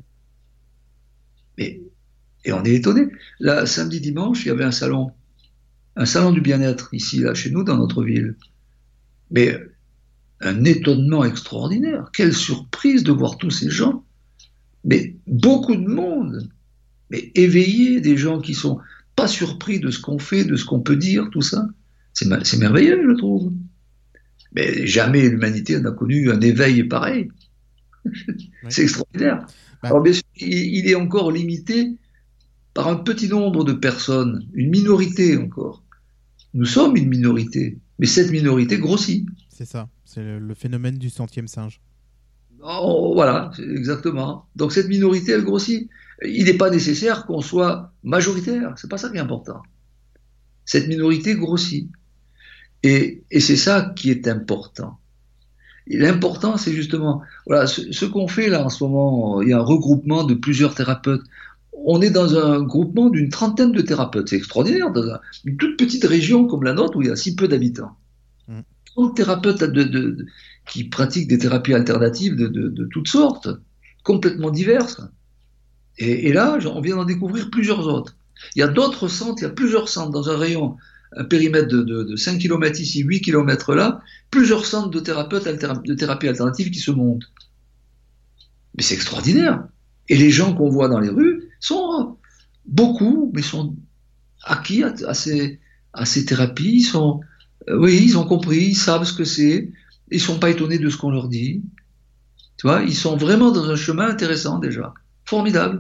Mais, et on est étonnés. Là, samedi, dimanche, il y avait un salon. Un salon du bien-être ici, là, chez nous, dans notre ville. Mais... un étonnement extraordinaire. Quelle surprise de voir tous ces gens. Mais beaucoup de monde. Mais éveillés, des gens qui sont pas surpris de ce qu'on fait, de ce qu'on peut dire, tout ça. C'est, c'est merveilleux, je trouve. Mais jamais l'humanité n'a connu un éveil pareil. Oui. C'est extraordinaire. Bah. Alors bien sûr, il, il est encore limité par un petit nombre de personnes, une minorité encore. Nous sommes une minorité, mais cette minorité grossit. C'est ça. C'est le, le phénomène du centième singe. Oh, voilà, exactement. Donc cette minorité, elle grossit. Il n'est pas nécessaire qu'on soit majoritaire. C'est pas ça qui est important. Cette minorité grossit. Et, et c'est ça qui est important. Et l'important, c'est justement, voilà, ce, ce qu'on fait là en ce moment, il y a un regroupement de plusieurs thérapeutes. On est dans un groupement d'une trentaine de thérapeutes. C'est extraordinaire, dans un, une toute petite région comme la nôtre où il y a si peu d'habitants. Mmh. Thérapeutes de, de, de, qui pratiquent des thérapies alternatives de, de, de toutes sortes, complètement diverses. Et, et là, on vient d'en découvrir plusieurs autres. Il y a d'autres centres, il y a plusieurs centres dans un rayon, un périmètre de, de, de cinq kilomètres ici, huit kilomètres là, plusieurs centres de thérapeutes alter, de thérapie alternative qui se montent. Mais c'est extraordinaire. Et les gens qu'on voit dans les rues sont beaucoup, mais sont acquis à, à, ces, à ces thérapies. Ils sont, euh, oui, ils ont compris, ils savent ce que c'est. Ils sont pas étonnés de ce qu'on leur dit. Tu vois, ils sont vraiment dans un chemin intéressant déjà. Formidable.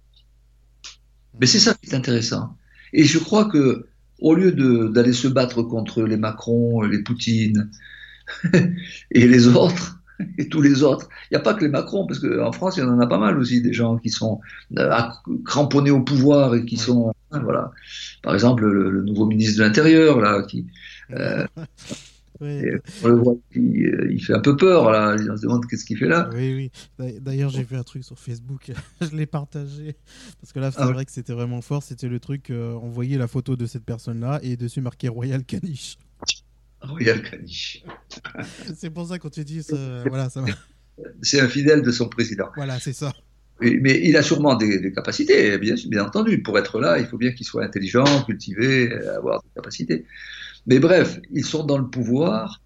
Mais c'est ça qui est intéressant. Et je crois que, au lieu de, d'aller se battre contre les Macron, les Poutine et les autres, et tous les autres, il n'y a pas que les Macron, parce qu'en France, il y en a pas mal aussi, des gens qui sont euh, cramponnés au pouvoir et qui Ouais. sont, hein, voilà. Par exemple, le, le nouveau ministre de l'Intérieur, là, qui, euh, Ouais. et on le voit, il, il fait un peu peur, là. On se demande qu'est-ce qu'il fait là. Oui, oui. D'a- D'ailleurs, j'ai vu un truc sur Facebook, je l'ai partagé. Parce que là, c'est Ah, vrai que c'était vraiment fort. C'était le truc, euh, on voyait la photo de cette personne-là et dessus marqué Royal Caniche. Royal Caniche. C'est pour ça quand tu dis ça, voilà, ça va. C'est un fidèle de son président. Voilà, c'est ça. Oui, mais il a sûrement des, des capacités, bien, bien entendu. Pour être là, il faut bien qu'il soit intelligent, cultivé, avoir des capacités. Mais bref, ils sont dans le pouvoir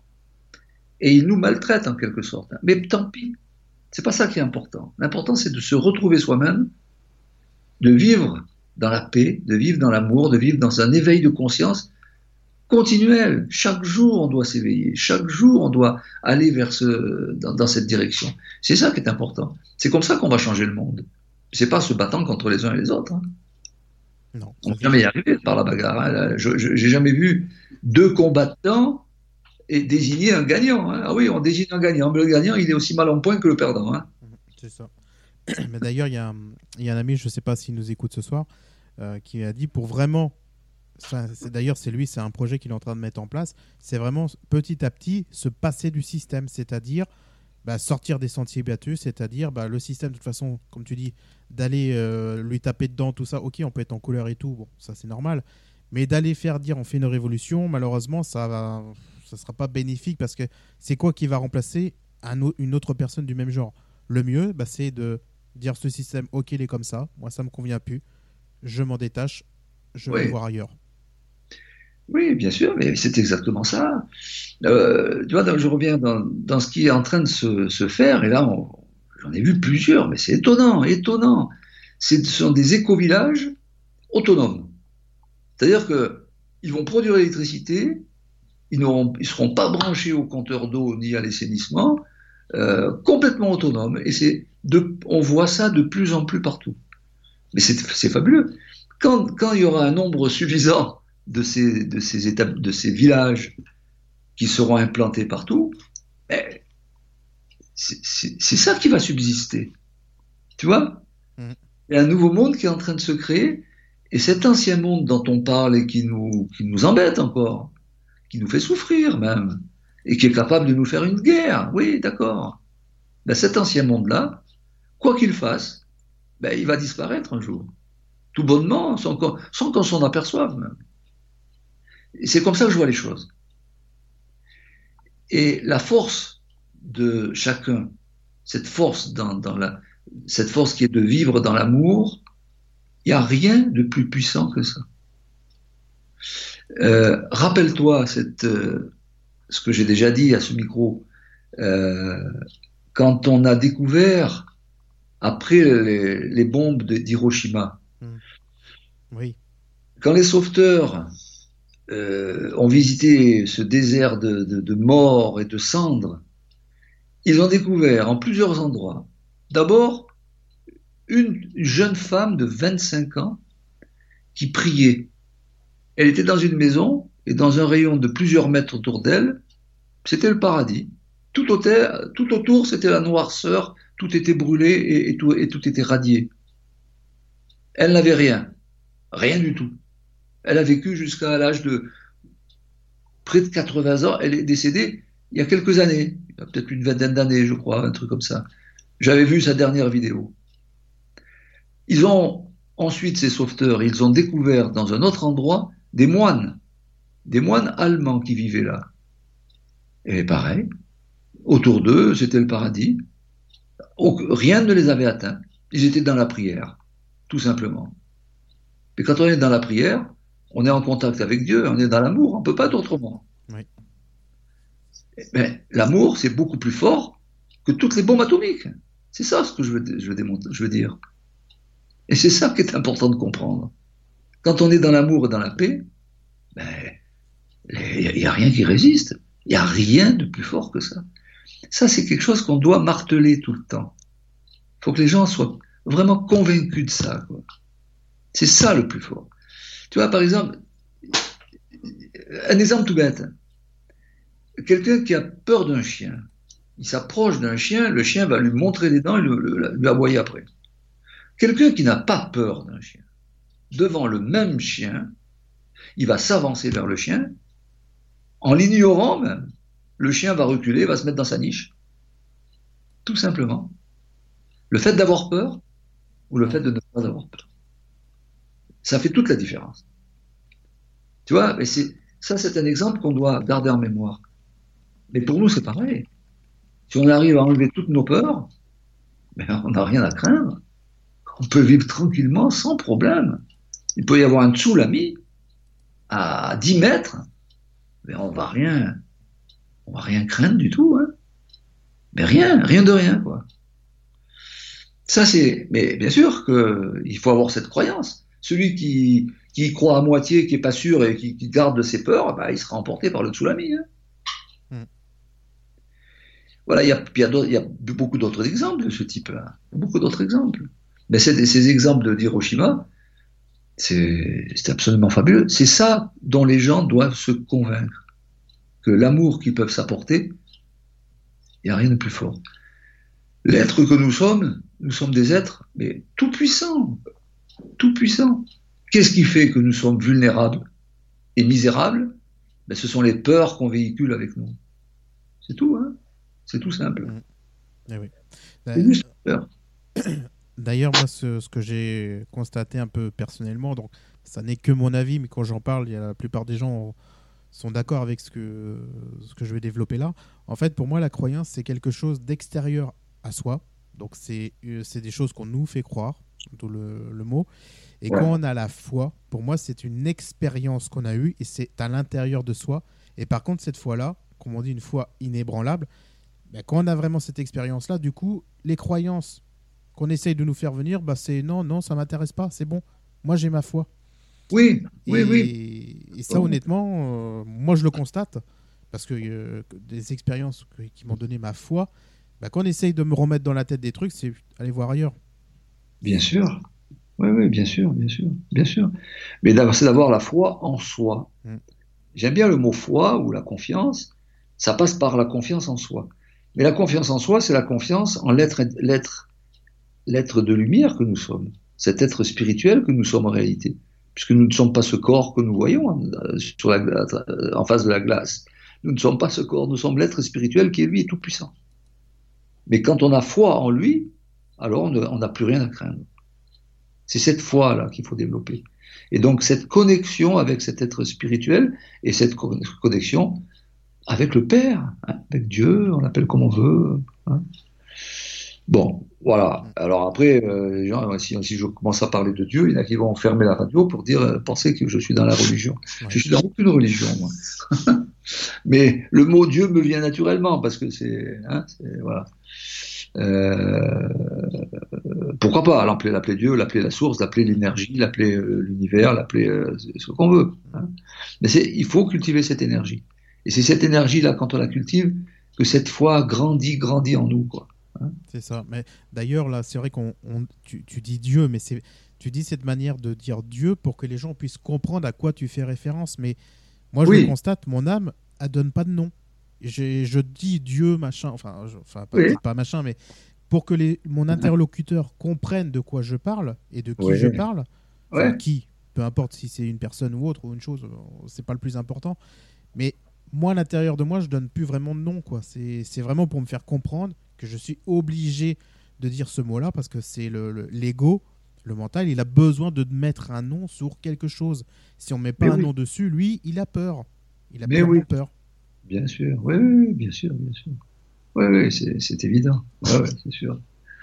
et ils nous maltraitent en quelque sorte. Mais tant pis, c'est pas ça qui est important. L'important, c'est de se retrouver soi-même, de vivre dans la paix, de vivre dans l'amour, de vivre dans un éveil de conscience continuel. Chaque jour, on doit s'éveiller. Chaque jour, on doit aller vers ce, dans, dans cette direction. C'est ça qui est important. C'est comme ça qu'on va changer le monde. C'est pas se battant contre les uns et les autres. Hein. Non. On ne peut jamais y arriver par la bagarre. Hein. Je, je, j'ai jamais vu deux combattants et désigner un gagnant. Hein. Ah oui, on désigne un gagnant, mais le gagnant, il est aussi mal en point que le perdant. Hein. C'est ça. Mais d'ailleurs, il y, a un- il y a un ami, je ne sais pas s'il nous écoute ce soir, euh, qui a dit pour vraiment. Enfin, c'est, d'ailleurs, c'est lui, c'est un projet qu'il est en train de mettre en place. C'est vraiment petit à petit se passer du système, c'est-à-dire bah, sortir des sentiers battus, c'est-à-dire bah, le système, de toute façon, comme tu dis, d'aller euh, lui taper dedans, tout ça. Ok, on peut être en couleur et tout, bon, ça c'est normal. Mais d'aller faire dire on fait une révolution, malheureusement, ça va, ça sera pas bénéfique parce que c'est quoi qui va remplacer un au- une autre personne du même genre. Le mieux, bah, c'est de dire ce système, ok, il est comme ça, moi ça me convient plus, je m'en détache, je vais Oui. voir ailleurs. Oui, bien sûr, mais c'est exactement ça. Euh, tu vois, donc je reviens dans, dans ce qui est en train de se, se faire, et là, on- j'en ai vu plusieurs, mais c'est étonnant, étonnant. C'est- Ce sont des éco-villages autonomes. C'est-à-dire que ils vont produire l'électricité, ils n'auront, ils seront pas branchés au compteur d'eau ni à l'assainissement, euh, complètement autonomes. Et c'est de, on voit ça de plus en plus partout. Mais c'est, c'est fabuleux. Quand, quand il y aura un nombre suffisant de ces, de ces étapes, de ces villages qui seront implantés partout, eh, c'est, c'est, c'est ça qui va subsister. Tu vois? Mhm. Il y a un nouveau monde qui est en train de se créer, et cet ancien monde dont on parle et qui nous, qui nous embête encore, qui nous fait souffrir même, et qui est capable de nous faire une guerre, oui, d'accord. Ben, cet ancien monde-là, quoi qu'il fasse, ben, il va disparaître un jour. Tout bonnement, sans qu'on, sans qu'on s'en aperçoive même. Et c'est comme ça que je vois les choses. Et la force de chacun, cette force dans, dans la, cette force qui est de vivre dans l'amour, il n'y a rien de plus puissant que ça. Euh, rappelle-toi cette, euh, ce que j'ai déjà dit à ce micro, euh, quand on a découvert, après les, les bombes de- d'Hiroshima, Oui. quand les sauveteurs euh, ont visité ce désert de, de, de morts et de cendres, ils ont découvert en plusieurs endroits, d'abord, une jeune femme de vingt-cinq ans qui priait. Elle était dans une maison et dans un rayon de plusieurs mètres autour d'elle, c'était le paradis. Tout autour, tout autour, c'était la noirceur, tout était brûlé et, et, tout, et tout était radié. Elle n'avait rien, rien du tout. Elle a vécu jusqu'à l'âge de près de quatre-vingts ans. Elle est décédée il y a quelques années, il y a peut-être une vingtaine d'années, je crois, un truc comme ça. J'avais vu sa dernière vidéo. Ils ont ensuite, ces sauveteurs, ils ont découvert dans un autre endroit des moines, des moines allemands qui vivaient là. Et pareil, autour d'eux, c'était le paradis. Rien ne les avait atteints. Ils étaient dans la prière, tout simplement. Et quand on est dans la prière, on est en contact avec Dieu, on est dans l'amour, on ne peut pas être autrement. Oui. Mais l'amour, c'est beaucoup plus fort que toutes les bombes atomiques. C'est ça ce que je veux, je veux, démontrer, je veux dire. Et c'est ça qui est important de comprendre. Quand on est dans l'amour et dans la paix, ben, il n'y a rien qui résiste. Il n'y a rien de plus fort que ça. Ça, c'est quelque chose qu'on doit marteler tout le temps. Il faut que les gens soient vraiment convaincus de ça, quoi. C'est ça le plus fort. Tu vois, par exemple, un exemple tout bête. Quelqu'un qui a peur d'un chien, il s'approche d'un chien, le chien va lui montrer les dents et le, le, lui aboyer après. Quelqu'un qui n'a pas peur d'un chien, devant le même chien, il va s'avancer vers le chien, en l'ignorant même. Le chien va reculer, va se mettre dans sa niche. Tout simplement. Le fait d'avoir peur ou le fait de ne pas avoir peur. Ça fait toute la différence. Tu vois, mais c'est, ça c'est un exemple qu'on doit garder en mémoire. Mais pour nous c'est pareil. Si on arrive à enlever toutes nos peurs, ben, on n'a rien à craindre. On peut vivre tranquillement, sans problème. Il peut y avoir un tsunami à dix mètres, mais on va rien, on va rien craindre du tout, hein. Mais rien, rien de rien, quoi. Ça c'est, mais bien sûr que il faut avoir cette croyance. Celui qui, qui y croit à moitié, qui est pas sûr et qui, qui garde ses peurs, bah, il sera emporté par le tsunami, hein. Mm. Voilà, il y a, il y a, il y a beaucoup d'autres exemples de ce type-là, beaucoup d'autres exemples. Mais c'est, ces exemples d'Hiroshima, c'est, c'est absolument fabuleux. C'est ça dont les gens doivent se convaincre, que l'amour qu'ils peuvent s'apporter, il n'y a rien de plus fort. L'être que nous sommes, nous sommes des êtres, mais tout puissants, tout puissants. Qu'est-ce qui fait que nous sommes vulnérables et misérables? Ben, ce sont les peurs qu'on véhicule avec nous. C'est tout, hein. C'est tout simple. Mmh. Eh oui. C'est juste peur. D'ailleurs, moi, ce, ce que j'ai constaté un peu personnellement, donc ça n'est que mon avis, mais quand j'en parle, il y a la plupart des gens sont d'accord avec ce que, ce que je vais développer là. En fait, pour moi, la croyance, c'est quelque chose d'extérieur à soi. Donc, c'est, c'est des choses qu'on nous fait croire, d'où le, le mot. Et ouais. Quand on a la foi, pour moi, c'est une expérience qu'on a eue et c'est à l'intérieur de soi. Et par contre, cette foi-là, comme on dit, une foi inébranlable, ben, quand on a vraiment cette expérience-là, du coup, les croyances qu'on essaye de nous faire venir, bah c'est non, non, ça ne m'intéresse pas, c'est bon. Moi, j'ai ma foi. Oui, et, oui, oui. Et ça, honnêtement, euh, moi, je le constate, parce que euh, des expériences qui m'ont donné ma foi, bah, quand on essaye de me remettre dans la tête des trucs, c'est aller voir ailleurs. Bien sûr. Oui, oui, bien sûr, bien sûr, bien sûr. Mais d'abord, c'est d'avoir la foi en soi. Mm. J'aime bien le mot foi ou la confiance. Ça passe par la confiance en soi. Mais la confiance en soi, c'est la confiance en l'être, l'être, l'être de lumière que nous sommes, cet être spirituel que nous sommes en réalité, puisque nous ne sommes pas ce corps que nous voyons sur la, en face de la glace. Nous ne sommes pas ce corps, nous sommes l'être spirituel qui, lui, est tout puissant. Mais quand on a foi en lui, alors on n'a plus rien à craindre. C'est cette foi-là qu'il faut développer. Et donc cette connexion avec cet être spirituel et cette connexion avec le Père, hein, avec Dieu, on l'appelle comme on veut. Hein. Bon, voilà. Alors après, euh, les gens, si, si je commence à parler de Dieu, il y en a qui vont fermer la radio pour dire, euh, penser que je suis dans la religion. Ouais. Je suis dans aucune religion, moi. Mais le mot Dieu me vient naturellement parce que c'est, hein, c'est voilà. Euh, pourquoi pas l'appeler, l'appeler Dieu, l'appeler la source, l'appeler l'énergie, l'appeler euh, l'univers, l'appeler euh, ce qu'on veut. Hein. Mais c'est, il faut cultiver cette énergie. Et c'est cette énergie-là, quand on la cultive, que cette foi grandit, grandit en nous, quoi. Hein. C'est ça. Mais d'ailleurs, là, c'est vrai qu'on, on, tu, tu dis Dieu, mais c'est, tu dis cette manière de dire Dieu pour que les gens puissent comprendre à quoi tu fais référence. Mais moi, je oui. le constate, mon âme, elle donne pas de nom. J'ai, je dis Dieu, machin, enfin, je, enfin pas, oui. pas machin, mais pour que les, mon interlocuteur comprenne de quoi je parle et de qui oui. je parle, enfin, ouais. qui, peu importe si c'est une personne ou autre ou une chose, c'est pas le plus important. Mais moi, à l'intérieur de moi, je donne plus vraiment de nom, quoi. C'est, c'est vraiment pour me faire comprendre que je suis obligé de dire ce mot-là parce que c'est le, le, l'ego, le mental, il a besoin de mettre un nom sur quelque chose. Si on met pas Mais un oui. nom dessus, lui, il a peur. Il a Mais oui. peur. Bien sûr, oui, oui, bien sûr, bien sûr. Oui, oui, c'est, c'est évident. Oui, oui, c'est sûr.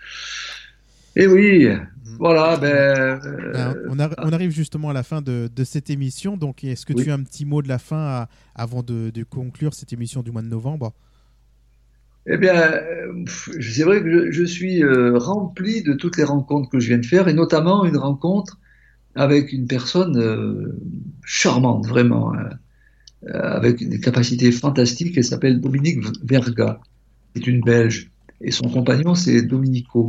Et oui, mmh. voilà, ben... ben on, a, on arrive justement à la fin de, de cette émission, donc est-ce que oui. tu as un petit mot de la fin à, avant de, de conclure cette émission du mois de novembre ? Eh bien, c'est vrai que je, je suis euh, rempli de toutes les rencontres que je viens de faire, et notamment une rencontre avec une personne euh, charmante, vraiment, hein, avec des capacités fantastiques. Elle s'appelle Dominique Verga, c'est une Belge, et son compagnon c'est Dominico.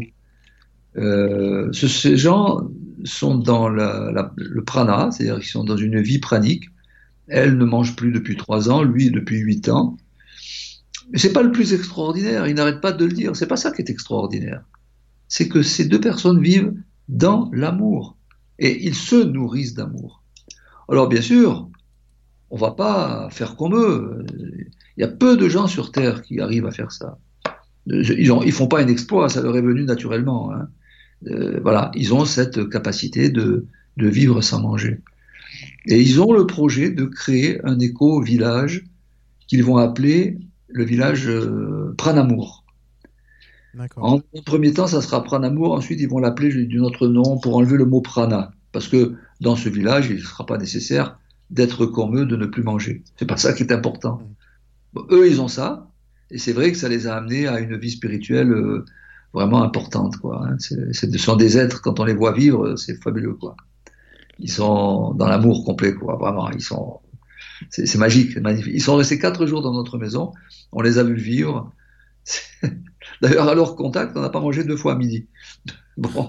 Euh, ce, ces gens sont dans la, la, le prana, c'est-à-dire qu'ils sont dans une vie pranique. Elle ne mange plus depuis trois ans, lui depuis huit ans. Mais c'est pas le plus extraordinaire, il n'arrête pas de le dire, c'est pas ça qui est extraordinaire. C'est que ces deux personnes vivent dans l'amour, et ils se nourrissent d'amour. Alors bien sûr, on va pas faire comme eux. Il y a peu de gens sur Terre qui arrivent à faire ça. Ils ont, ils font pas un exploit, ça leur est venu naturellement, hein. Euh, voilà, ils ont cette capacité de, de vivre sans manger. Et ils ont le projet de créer un éco-village qu'ils vont appeler le village euh, Pranamour. D'accord. En, en premier temps, ça sera Pranamour, ensuite ils vont l'appeler d'un autre nom pour enlever le mot prana, parce que dans ce village, il ne sera pas nécessaire d'être comme êeux, de ne plus manger. C'est pas ça qui est important. Bon, eux, ils ont ça, et c'est vrai que ça les a amenés à une vie spirituelle euh, vraiment importante, quoi. Hein. C'est, c'est, ce sont des êtres, quand on les voit vivre, c'est fabuleux, quoi. Ils sont dans l'amour complet, quoi. Vraiment, ils sont, c'est, c'est magique, c'est magnifique. Ils sont restés quatre jours dans notre maison, on les a vus vivre. C'est... D'ailleurs, à leur contact, on n'a pas mangé deux fois à midi. Bon.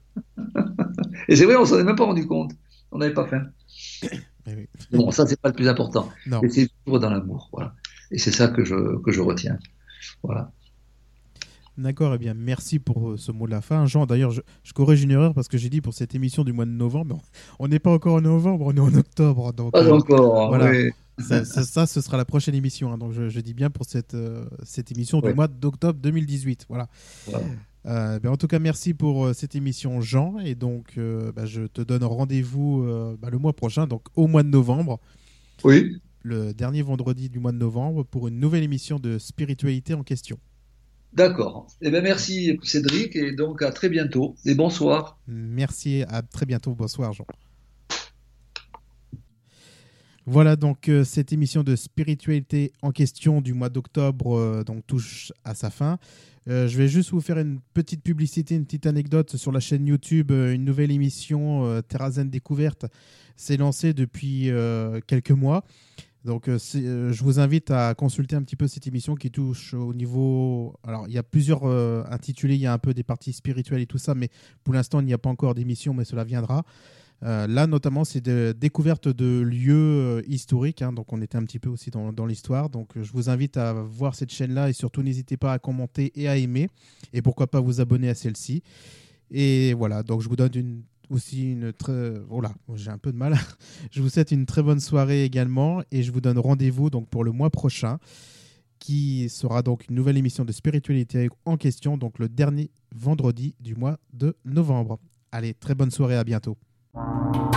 Et c'est vrai, on s'en est même pas rendu compte. On n'avait pas faim. Oui. Bon, ça, c'est pas le plus important. Non. Mais c'est vivre dans l'amour, voilà. Et c'est ça que je, que je retiens. Voilà. D'accord, eh bien, merci pour ce mot de la fin. Jean, d'ailleurs, je, je corrige une erreur parce que j'ai dit pour cette émission du mois de novembre, on n'est pas encore en novembre, on est en octobre. Donc, Pas euh, encore, voilà. oui. Ça, ça, ça, ce sera la prochaine émission. Hein. Donc, je, je dis bien pour cette, euh, cette émission du Oui. mois d'octobre deux mille dix-huit. Voilà. Voilà. Euh, ben, en tout cas, merci pour euh, cette émission, Jean. Et donc, euh, ben, je te donne rendez-vous euh, ben, le mois prochain, donc au mois de novembre. Oui. Le dernier vendredi du mois de novembre pour une nouvelle émission de Spiritualité en question. D'accord. Eh bien, merci Cédric, et donc à très bientôt. Et bonsoir. Merci, à très bientôt. Bonsoir, Jean. Voilà, donc euh, cette émission de Spiritualité en question du mois d'octobre euh, donc, touche à sa fin. Euh, je vais juste vous faire une petite publicité, une petite anecdote sur la chaîne YouTube. Euh, une nouvelle émission, euh, Terra Zen Découverte, s'est lancée depuis euh, quelques mois. Donc, euh, c'est, euh, je vous invite à consulter un petit peu cette émission qui touche au niveau... Alors, il y a plusieurs euh, intitulés, il y a un peu des parties spirituelles et tout ça, mais pour l'instant, il n'y a pas encore d'émission, mais cela viendra. Euh, là, notamment, c'est de découverte de lieux euh, historiques. Hein, donc, on était un petit peu aussi dans, dans l'histoire. Donc, euh, je vous invite à voir cette chaîne-là et surtout, n'hésitez pas à commenter et à aimer. Et pourquoi pas vous abonner à celle-ci. Et voilà, donc je vous donne une, aussi une très... Oh là, j'ai un peu de mal. Je vous souhaite une très bonne soirée également. Et je vous donne rendez-vous donc, pour le mois prochain, qui sera donc une nouvelle émission de Spiritualité en question, donc le dernier vendredi du mois de novembre. Allez, très bonne soirée, à bientôt. Thank you.